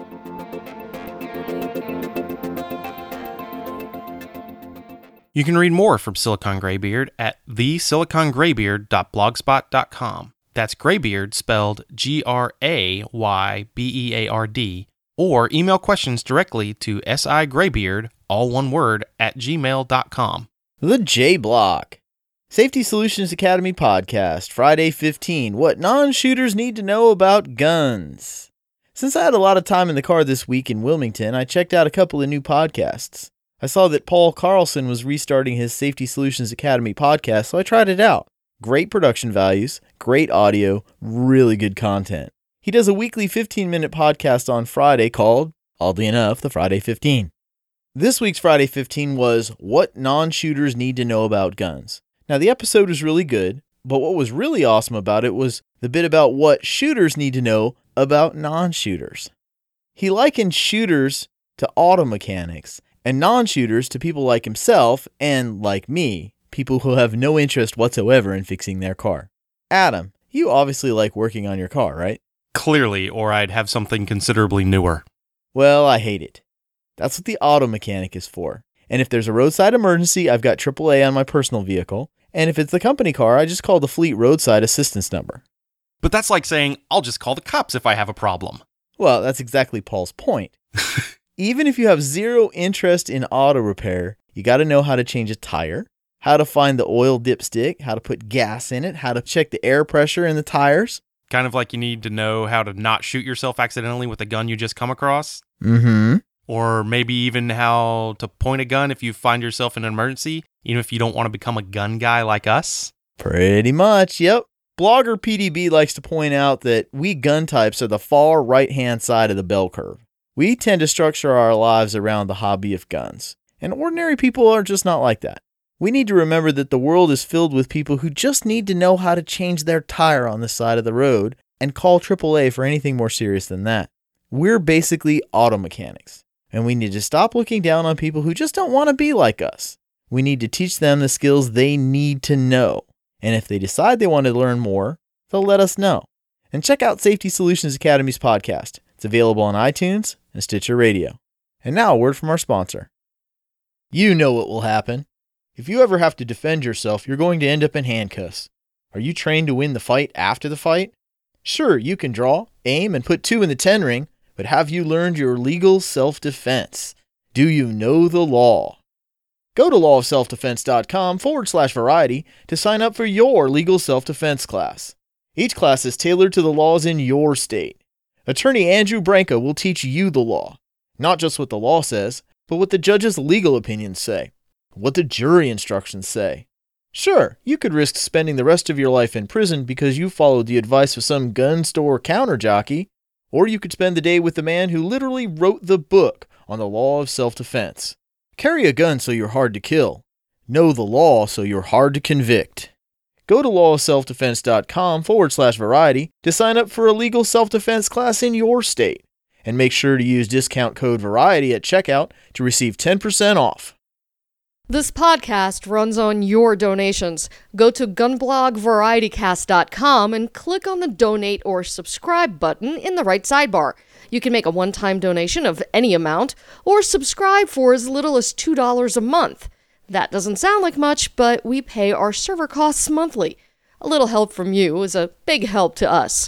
You can read more from Silicon Graybeard at the silicon graybeard dot blogspot dot com. That's Graybeard spelled G R A Y B E A R D, or email questions directly to sigraybeard, all one word, at gmail dot com. The J-Block. Safety Solutions Academy podcast, Friday fifteen, what non-shooters need to know about guns. Since I had a lot of time in the car this week in Wilmington, I checked out a couple of new podcasts. I saw that Paul Carlson was restarting his Safety Solutions Academy podcast, so I tried it out. Great production values, great audio, really good content. He does a weekly fifteen-minute podcast on Friday called, oddly enough, the Friday fifteen. This week's Friday fifteen was What Non-Shooters Need to Know About Guns. Now, the episode was really good, but what was really awesome about it was the bit about what shooters need to know about non-shooters. He likened shooters to auto mechanics, and non-shooters to people like himself and, like me, people who have no interest whatsoever in fixing their car. Adam, you obviously like working on your car, right? Clearly, or I'd have something considerably newer. Well, I hate it. That's what the auto mechanic is for. And if there's a roadside emergency, I've got triple A on my personal vehicle. And if it's the company car, I just call the fleet roadside assistance number. But that's like saying, I'll just call the cops if I have a problem. Well, that's exactly Paul's point. Even if you have zero interest in auto repair, you got to know how to change a tire, how to find the oil dipstick, how to put gas in it, how to check the air pressure in the tires. Kind of like you need to know how to not shoot yourself accidentally with a gun you just come across. Mm-hmm. Or maybe even how to point a gun if you find yourself in an emergency, even if you don't want to become a gun guy like us? Pretty much, yep. Blogger P D B likes to point out that we gun types are the far right-hand side of the bell curve. We tend to structure our lives around the hobby of guns, and ordinary people are just not like that. We need to remember that the world is filled with people who just need to know how to change their tire on the side of the road and call triple A for anything more serious than that. We're basically auto mechanics, and we need to stop looking down on people who just don't want to be like us. We need to teach them the skills they need to know, and if they decide they want to learn more, they'll let us know. And check out Safety Solutions Academy's podcast. It's available on iTunes and Stitcher Radio. And now a word from our sponsor. You know what will happen. If you ever have to defend yourself, you're going to end up in handcuffs. Are you trained to win the fight after the fight? Sure, you can draw, aim, and put two in the ten ring, but have you learned your legal self-defense? Do you know the law? Go to lawofselfdefense.com forward slash variety to sign up for your legal self-defense class. Each class is tailored to the laws in your state. Attorney Andrew Branco will teach you the law, not just what the law says, but what the judge's legal opinions say, what the jury instructions say. Sure, you could risk spending the rest of your life in prison because you followed the advice of some gun store counter jockey, or you could spend the day with the man who literally wrote the book on the law of self-defense. Carry a gun so you're hard to kill. Know the law so you're hard to convict. Go to lawofselfdefense.com forward slash variety to sign up for a legal self-defense class in your state. And make sure to use discount code variety at checkout to receive ten percent off. This podcast runs on your donations. Go to gunblog varietycast dot com and click on the donate or subscribe button in the right sidebar. You can make a one-time donation of any amount or subscribe for as little as two dollars a month. That doesn't sound like much, but we pay our server costs monthly. A little help from you is a big help to us.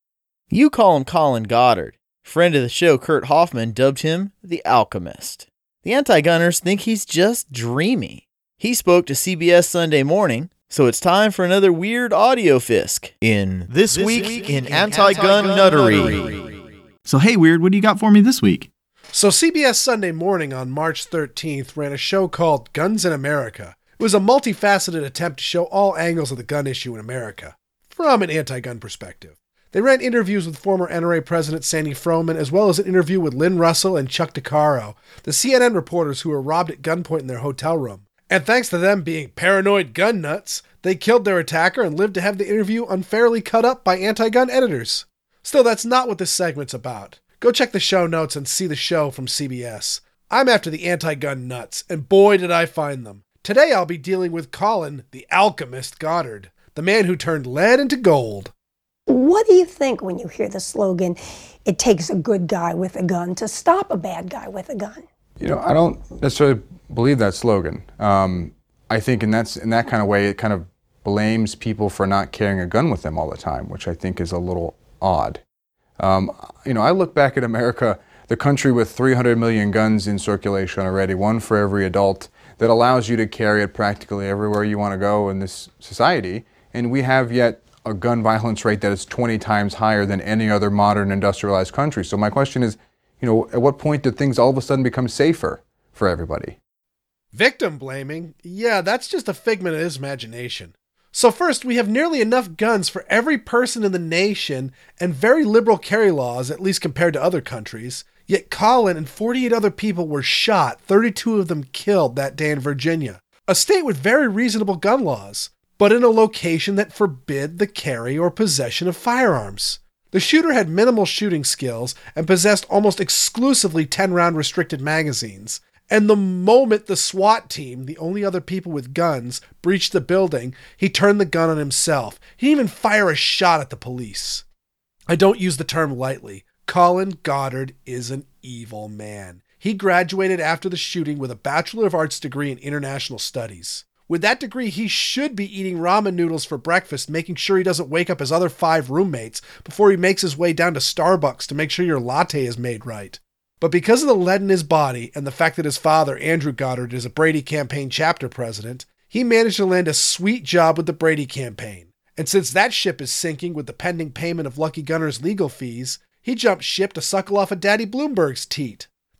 You call him Colin Goddard. Friend of the show Kurt Hoffman dubbed him the Alchemist. The anti-gunners think he's just dreamy. He spoke to C B S Sunday Morning, so it's time for another weird audio fisk in This, this week, week in, in Anti-Gun, Anti-Gun Nuttery. Nuttery. So hey, Weird, what do you got for me this week? So C B S Sunday Morning on March thirteenth ran a show called Guns in America. It was a multifaceted attempt to show all angles of the gun issue in America, from an anti-gun perspective. They ran interviews with former N R A President Sandy Froman, as well as an interview with Lynn Russell and Chuck DeCaro, the C N N reporters who were robbed at gunpoint in their hotel room. And thanks to them being paranoid gun nuts, they killed their attacker and lived to have the interview unfairly cut up by anti-gun editors. Still, that's not what this segment's about. Go check the show notes and see the show from C B S. I'm after the anti-gun nuts, and boy did I find them. Today I'll be dealing with Colin, the Alchemist Goddard, the man who turned lead into gold. What do you think when you hear the slogan, it takes a good guy with a gun to stop a bad guy with a gun? You know, I don't necessarily believe that slogan. Um, I think in that, in that kind of way, it kind of blames people for not carrying a gun with them all the time, which I think is a little odd. Um, you know, I look back at America, the country with three hundred million guns in circulation already, one for every adult, that allows you to carry it practically everywhere you want to go in this society, and we have yet a gun violence rate that is twenty times higher than any other modern industrialized country. So my question is, you know, at what point did things all of a sudden become safer for everybody? Victim blaming? Yeah, that's just a figment of his imagination. So first, we have nearly enough guns for every person in the nation and very liberal carry laws, at least compared to other countries. Yet Colin and forty-eight other people were shot, thirty-two of them killed that day in Virginia, a state with very reasonable gun laws, but in a location that forbid the carry or possession of firearms. The shooter had minimal shooting skills and possessed almost exclusively ten-round restricted magazines. And the moment the SWAT team, the only other people with guns, breached the building, he turned the gun on himself. He didn't even fire a shot at the police. I don't use the term lightly. Colin Goddard is an evil man. He graduated after the shooting with a Bachelor of Arts degree in International Studies. With that degree, he should be eating ramen noodles for breakfast, making sure he doesn't wake up his other five roommates before he makes his way down to Starbucks to make sure your latte is made right. But because of the lead in his body and the fact that his father, Andrew Goddard, is a Brady campaign chapter president, he managed to land a sweet job with the Brady campaign. And since that ship is sinking with the pending payment of Lucky Gunner's legal fees, he jumped ship to suckle off of Daddy Bloomberg's teat.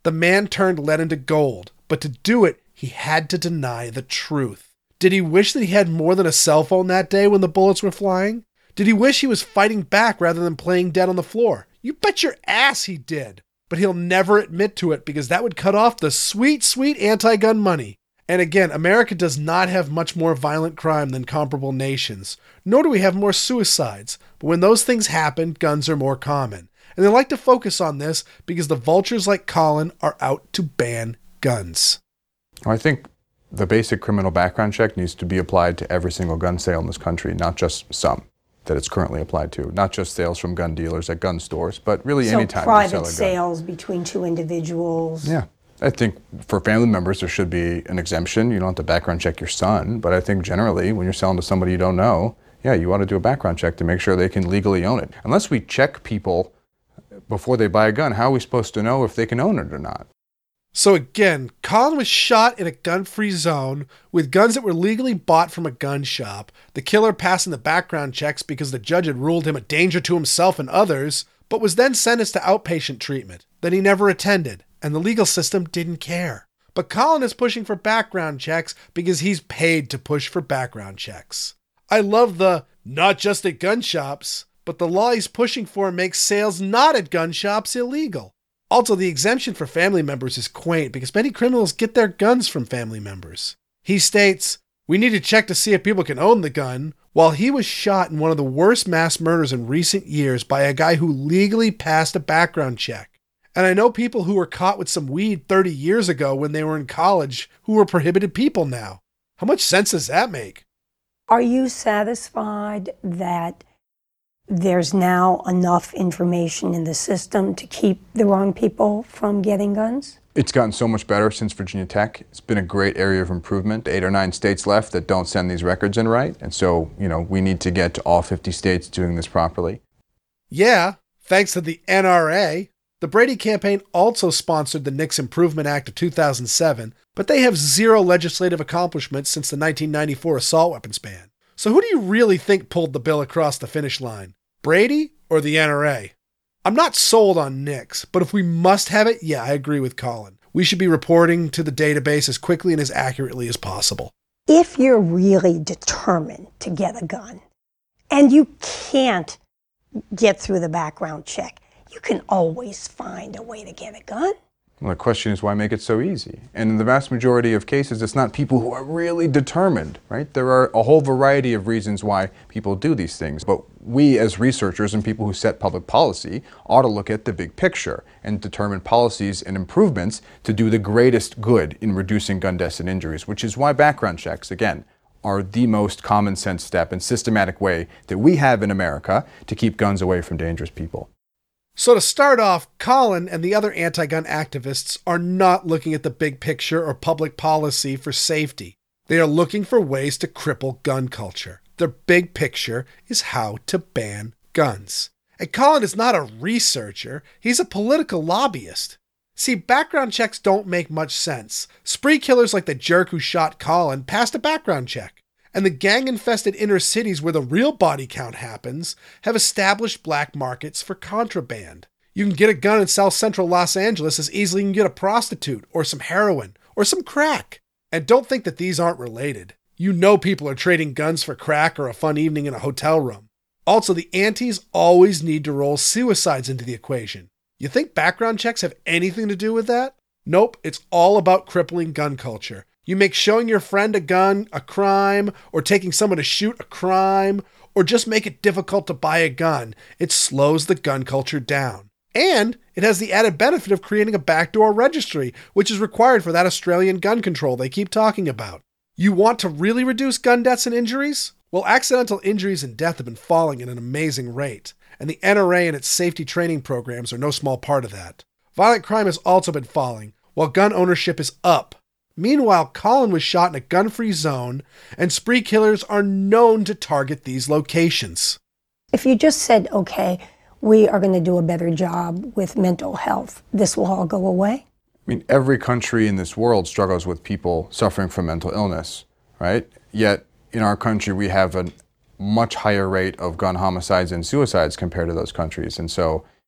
The man turned lead into gold, but to do it, he had to deny the truth. Did he wish that he had more than a cell phone that day when the bullets were flying? Did he wish he was fighting back rather than playing dead on the floor? You bet your ass he did. But he'll never admit to it because that would cut off the sweet, sweet anti-gun money. And again, America does not have much more violent crime than comparable nations, nor do we have more suicides. But when those things happen, guns are more common. And they like to focus on this because the vultures like Colin are out to ban guns. Well, I think the basic criminal background check needs to be applied to every single gun sale in this country, not just some that it's currently applied to, not just sales from gun dealers at gun stores, but really so any time you private sell a gun. sales between two individuals. Yeah. I think for family members, there should be an exemption. You don't have to background check your son, but I think generally when you're selling to somebody you don't know, yeah, you ought to do a background check to make sure they can legally own it. Unless we check people before they buy a gun, how are we supposed to know if they can own it or not? So again, Colin was shot in a gun-free zone with guns that were legally bought from a gun shop, the killer passing the background checks because the judge had ruled him a danger to himself and others, but was then sentenced to outpatient treatment that he never attended, and the legal system didn't care. But Colin is pushing for background checks because he's paid to push for background checks. I love the not just at gun shops, but the law he's pushing for makes sales not at gun shops illegal. Also, the exemption for family members is quaint because many criminals get their guns from family members. He states, "We need to check to see if people can own the gun," while he was shot in one of the worst mass murders in recent years by a guy who legally passed a background check. And I know people who were caught with some weed thirty years ago when they were in college who are prohibited people now. How much sense does that make? Are you satisfied that there's now enough information in the system to keep the wrong people from getting guns? It's gotten so much better since Virginia Tech. It's been a great area of improvement. Eight or nine states left that don't send these records in right. And so, you know, we need to get to all fifty states doing this properly. Yeah, thanks to the N R A. The Brady campaign also sponsored the NICS Improvement Act of two thousand seven, but they have zero legislative accomplishments since the nineteen ninety-four assault weapons ban. So who do you really think pulled the bill across the finish line? Brady or the N R A? I'm not sold on NICS, but if we must have it, yeah, I agree with Colin. We should be reporting to the database as quickly and as accurately as possible. If you're really determined to get a gun and you can't get through the background check, you can always find a way to get a gun. Well, the question is, why make it so easy? And in the vast majority of cases, it's not people who are really determined, right? There are a whole variety of reasons why people do these things. But we as researchers and people who set public policy ought to look at the big picture and determine policies and improvements to do the greatest good in reducing gun deaths and injuries, which is why background checks, again, are the most common sense step and systematic way that we have in America to keep guns away from dangerous people. So to start off, Colin and the other anti-gun activists are not looking at the big picture or public policy for safety. They are looking for ways to cripple gun culture. Their big picture is how to ban guns. And Colin is not a researcher, he's a political lobbyist. See, background checks don't make much sense. Spree killers like the jerk who shot Colin passed a background check. And the gang-infested inner cities where the real body count happens have established black markets for contraband. You can get a gun in South Central Los Angeles as easily as you can get a prostitute, or some heroin, or some crack. And don't think that these aren't related. You know people are trading guns for crack or a fun evening in a hotel room. Also, the antis always need to roll suicides into the equation. You think background checks have anything to do with that? Nope, it's all about crippling gun culture. You make showing your friend a gun a crime, or taking someone to shoot a crime, or just make it difficult to buy a gun. It slows the gun culture down. And it has the added benefit of creating a backdoor registry, which is required for that Australian gun control they keep talking about. You want to really reduce gun deaths and injuries? Well, accidental injuries and death have been falling at an amazing rate, and the N R A and its safety training programs are no small part of that. Violent crime has also been falling, while gun ownership is up. Meanwhile, Colin was shot in a gun-free zone, and spree killers are known to target these locations. If you just said, okay, we are going to do a better job with mental health, this will all go away? I mean, every country in this world struggles with people suffering from mental illness, right? Yet, in our country, we have a much higher rate of gun homicides and suicides compared to those countries. And so,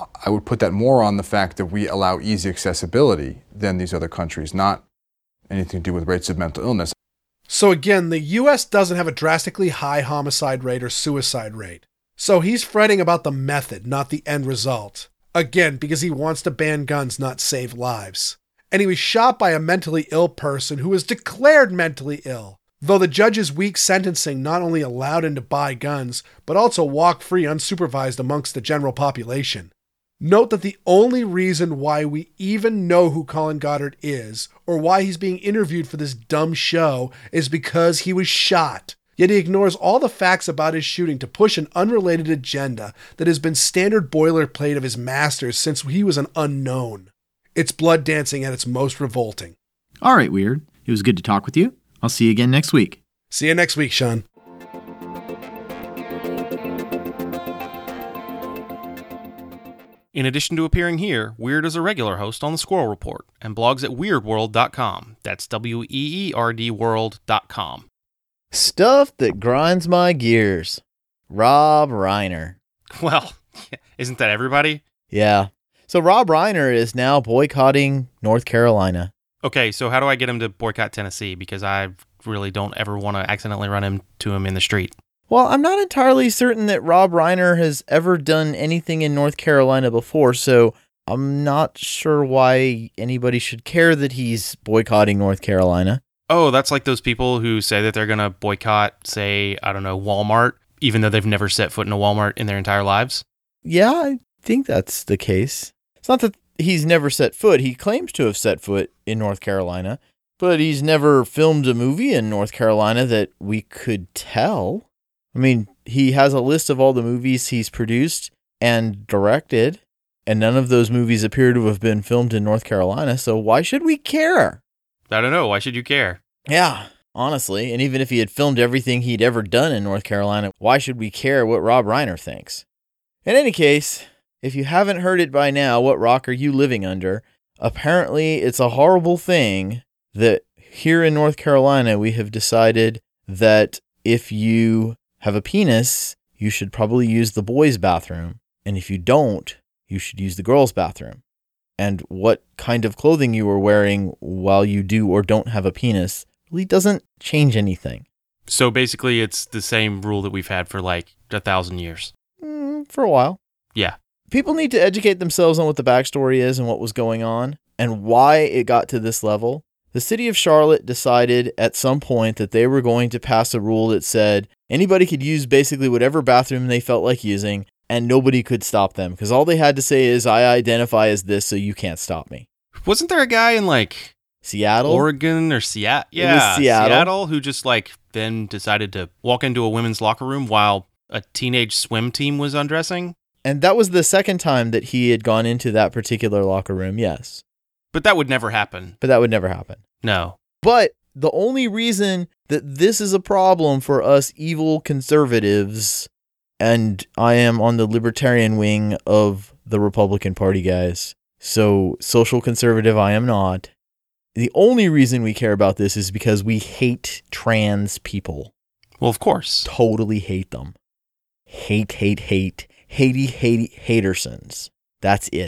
I would put that more on the fact that we allow easy accessibility than these other countries, not anything to do with rates of mental illness. So again, the U S doesn't have a drastically high homicide rate or suicide rate. So he's fretting about the method, not the end result. Again, because he wants to ban guns, not save lives. And he was shot by a mentally ill person who was declared mentally ill, though the judge's weak sentencing not only allowed him to buy guns, but also walk free unsupervised amongst the general population. Note that the only reason why we even know who Colin Goddard is, or why he's being interviewed for this dumb show, is because he was shot. Yet he ignores all the facts about his shooting to push an unrelated agenda that has been standard boilerplate of his masters since he was an unknown. It's blood dancing at its most revolting. All right, Weird. It was good to talk with you. I'll see you again next week. See you next week, Sean. In addition to appearing here, Weird is a regular host on The Squirrel Report and blogs at weird world dot com. That's W E E R D world dot com. Stuff that grinds my gears. Rob Reiner. Well, isn't that everybody? Yeah. So Rob Reiner is now boycotting North Carolina. Okay, so how do I get him to boycott Tennessee? Because I really don't ever want to accidentally run into him in the street. Well, I'm not entirely certain that Rob Reiner has ever done anything in North Carolina before, so I'm not sure why anybody should care that he's boycotting North Carolina. Oh, that's like those people who say that they're going to boycott, say, I don't know, Walmart, even though they've never set foot in a Walmart in their entire lives? Yeah, I think that's the case. It's not that he's never set foot. He claims to have set foot in North Carolina, but he's never filmed a movie in North Carolina that we could tell. I mean, he has a list of all the movies he's produced and directed, and none of those movies appear to have been filmed in North Carolina, so why should we care? I don't know. Why should you care? Yeah, honestly, and even if he had filmed everything he'd ever done in North Carolina, why should we care what Rob Reiner thinks? In any case, if you haven't heard it by now, what rock are you living under? Apparently, it's a horrible thing that here in North Carolina, we have decided that if you have a penis, you should probably use the boys' bathroom. And if you don't, you should use the girls' bathroom. And what kind of clothing you are wearing while you do or don't have a penis really doesn't change anything. So basically, it's the same rule that we've had for like a thousand years. Mm, for a while. Yeah. People need to educate themselves on what the backstory is and what was going on and why it got to this level. The city of Charlotte decided at some point that they were going to pass a rule that said anybody could use basically whatever bathroom they felt like using and nobody could stop them because all they had to say is, I identify as this, so you can't stop me. Wasn't there a guy in like Seattle? Oregon or Seattle? Yeah, it was Seattle. Seattle who just like then decided to walk into a women's locker room while a teenage swim team was undressing? And that was the second time that he had gone into that particular locker room, yes. But that would never happen. But that would never happen. No. But the only reason that this is a problem for us evil conservatives, and I am on the libertarian wing of the Republican Party, guys, so social conservative I am not. The only reason we care about this is because we hate trans people. Well, of course. Totally hate them. Hate, hate, hate. Hatey, hatey, hatersons. That's it.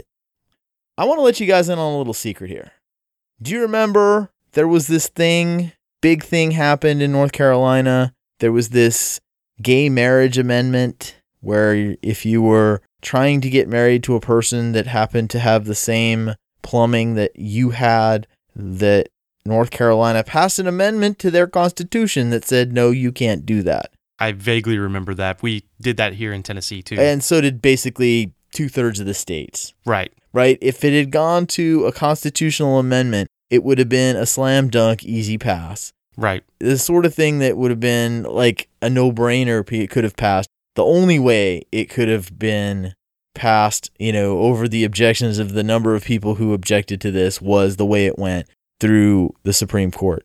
I want to let you guys in on a little secret here. Do you remember there was this thing, big thing happened in North Carolina? There was this gay marriage amendment where if you were trying to get married to a person that happened to have the same plumbing that you had, that North Carolina passed an amendment to their constitution that said, no, you can't do that. I vaguely remember that. We did that here in Tennessee, too. And so did basically two-thirds of the states. Right. Right? If it had gone to a constitutional amendment, it would have been a slam dunk, easy pass. Right. The sort of thing that would have been like a no-brainer it could have passed. The only way it could have been passed, you know, over the objections of the number of people who objected to this was the way it went through the Supreme Court.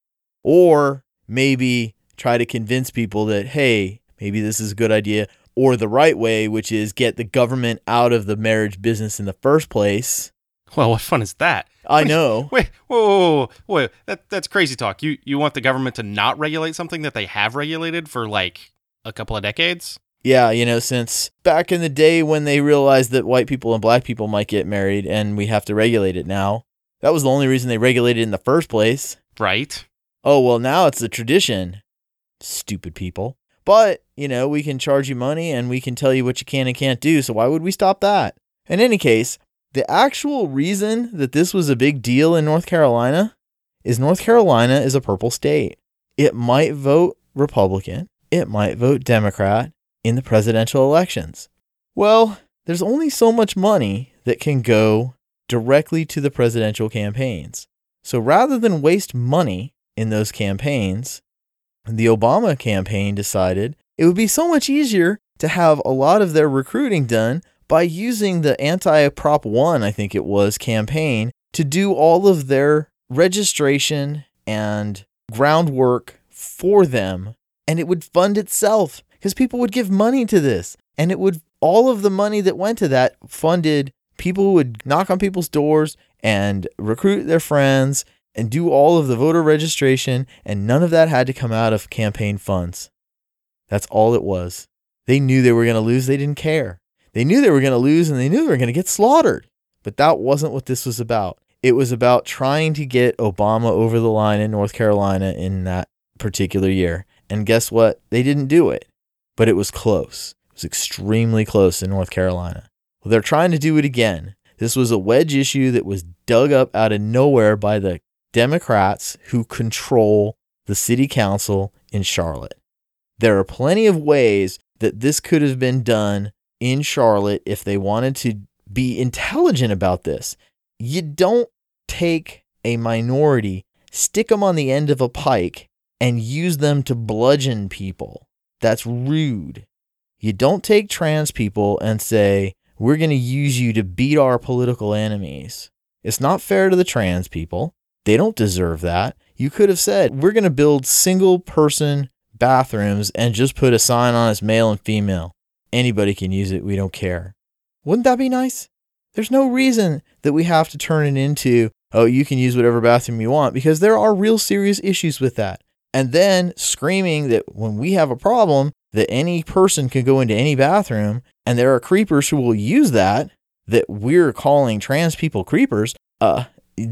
Or maybe try to convince people that, hey, maybe this is a good idea, or the right way, which is get the government out of the marriage business in the first place. Well, what fun is that? I know. Wait, whoa, whoa, whoa, whoa. That, that's crazy talk. You you want the government to not regulate something that they have regulated for like a couple of decades? Yeah, you know, since back in the day when they realized that white people and black people might get married and we have to regulate it now, that was the only reason they regulated it in the first place. Right. Oh, well, now it's a tradition. Stupid people. But, you know, we can charge you money and we can tell you what you can and can't do, so why would we stop that? In any case, the actual reason that this was a big deal in North Carolina is North Carolina is a purple state. It might vote Republican. It might vote Democrat in the presidential elections. Well, there's only so much money that can go directly to the presidential campaigns. So rather than waste money in those campaigns, the Obama campaign decided it would be so much easier to have a lot of their recruiting done by using the anti-Prop one, I think it was, campaign to do all of their registration and groundwork for them. And it would fund itself because people would give money to this. And it would, all of the money that went to that funded people who would knock on people's doors and recruit their friends and do all of the voter registration. And none of that had to come out of campaign funds. That's all it was. They knew they were going to lose. They didn't care. They knew they were going to lose and they knew they were going to get slaughtered. But that wasn't what this was about. It was about trying to get Obama over the line in North Carolina in that particular year. And guess what? They didn't do it. But it was close. It was extremely close in North Carolina. Well, they're trying to do it again. This was a wedge issue that was dug up out of nowhere by the Democrats who control the city council in Charlotte. There are plenty of ways that this could have been done in Charlotte if they wanted to be intelligent about this. You don't take a minority, stick them on the end of a pike, and use them to bludgeon people. That's rude. You don't take trans people and say, we're going to use you to beat our political enemies. It's not fair to the trans people. They don't deserve that. You could have said, we're going to build single person bathrooms and just put a sign on as male and female. Anybody can use it. We don't care. Wouldn't that be nice? There's no reason that we have to turn it into, oh, you can use whatever bathroom you want, because there are real serious issues with that. And then screaming that when we have a problem, that any person can go into any bathroom, and there are creepers who will use that, that we're calling trans people creepers. Uh,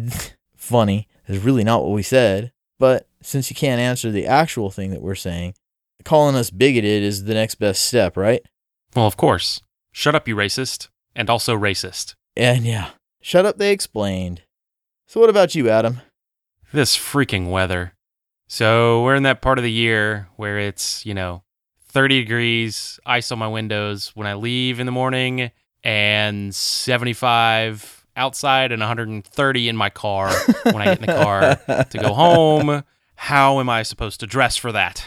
funny. It's really not what we said. But since you can't answer the actual thing that we're saying, calling us bigoted is the next best step, right? Well, of course. Shut up, you racist. And also racist. And yeah, shut up, they explained. So what about you, Adam? This freaking weather. So we're in that part of the year where it's, you know, thirty degrees, ice on my windows when I leave in the morning, and seventy-five outside and one hundred thirty in my car when I get in the car to go home. How am I supposed to dress for that?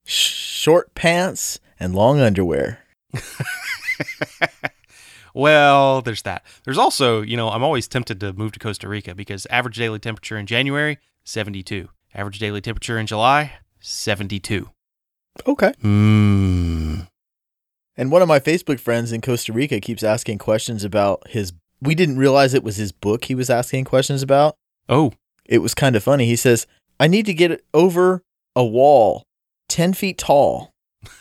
Short pants and long underwear. Well, there's that. There's also, you know, I'm always tempted to move to Costa Rica because average daily temperature in January, seventy-two. Average daily temperature in July, seventy-two. Okay. Mm. And one of my Facebook friends in Costa Rica keeps asking questions about his... We didn't realize it was his book he was asking questions about. Oh. It was kind of funny. He says, I need to get over a wall ten feet tall.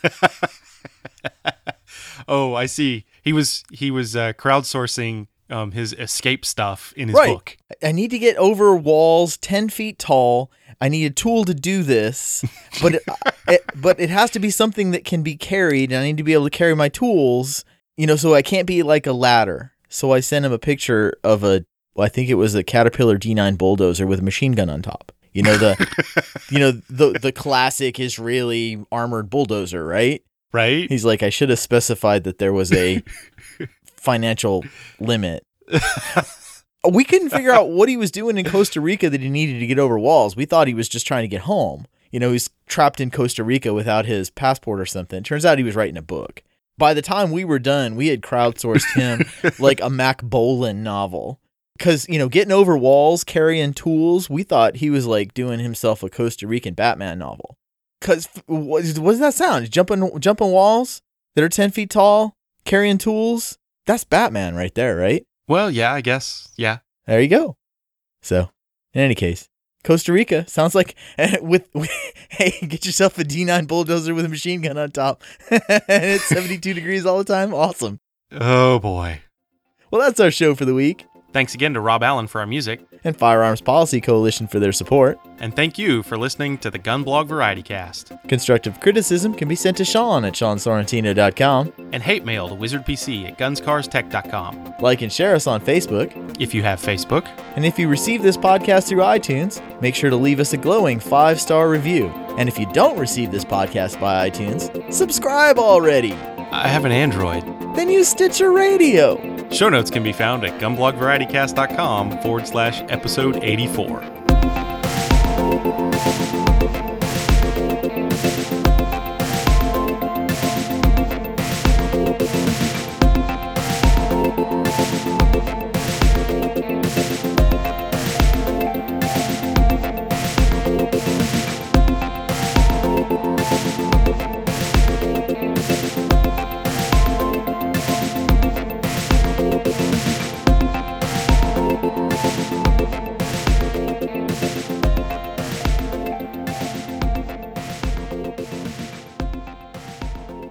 Oh, I see. He was he was uh, crowdsourcing um, his escape stuff in his right. book. I need to get over walls ten feet tall. I need a tool to do this, but it, it, but it has to be something that can be carried, and I need to be able to carry my tools, you know, so I can't be like a ladder. So I sent him a picture of a, well, I think it was a Caterpillar D nine bulldozer with a machine gun on top. You know, the, you know, the, the classic Israeli armored bulldozer, right? Right. He's like, I should have specified that there was a financial limit. We couldn't figure out what he was doing in Costa Rica that he needed to get over walls. We thought he was just trying to get home. You know, he's trapped in Costa Rica without his passport or something. Turns out he was writing a book. By the time we were done, we had crowdsourced him like a Mac Bolan novel. Because, you know, getting over walls, carrying tools, we thought he was like doing himself a Costa Rican Batman novel. Because what, what does that sound? Jumping, jumping walls that are ten feet tall, carrying tools? That's Batman right there, right? Well, yeah, I guess. Yeah. There you go. So, in any case, Costa Rica sounds like with, with hey, get yourself a D nine bulldozer with a machine gun on top. And it's seventy-two degrees all the time. Awesome. Oh boy. Well, that's our show for the week. Thanks again to Rob Allen for our music. And Firearms Policy Coalition for their support. And thank you for listening to the Gun Blog Variety Cast. Constructive criticism can be sent to Sean at sean sorrentino dot com. And hate mail to wizardpc at guns cars tech dot com. Like and share us on Facebook. If you have Facebook. And if you receive this podcast through iTunes, make sure to leave us a glowing five-star review. And if you don't receive this podcast by iTunes, subscribe already. I have an Android. Then use Stitcher Radio. Show notes can be found at gunblogvarietycast.com forward slash episode 84.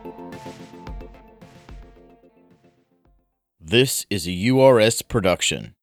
This is a U R S production.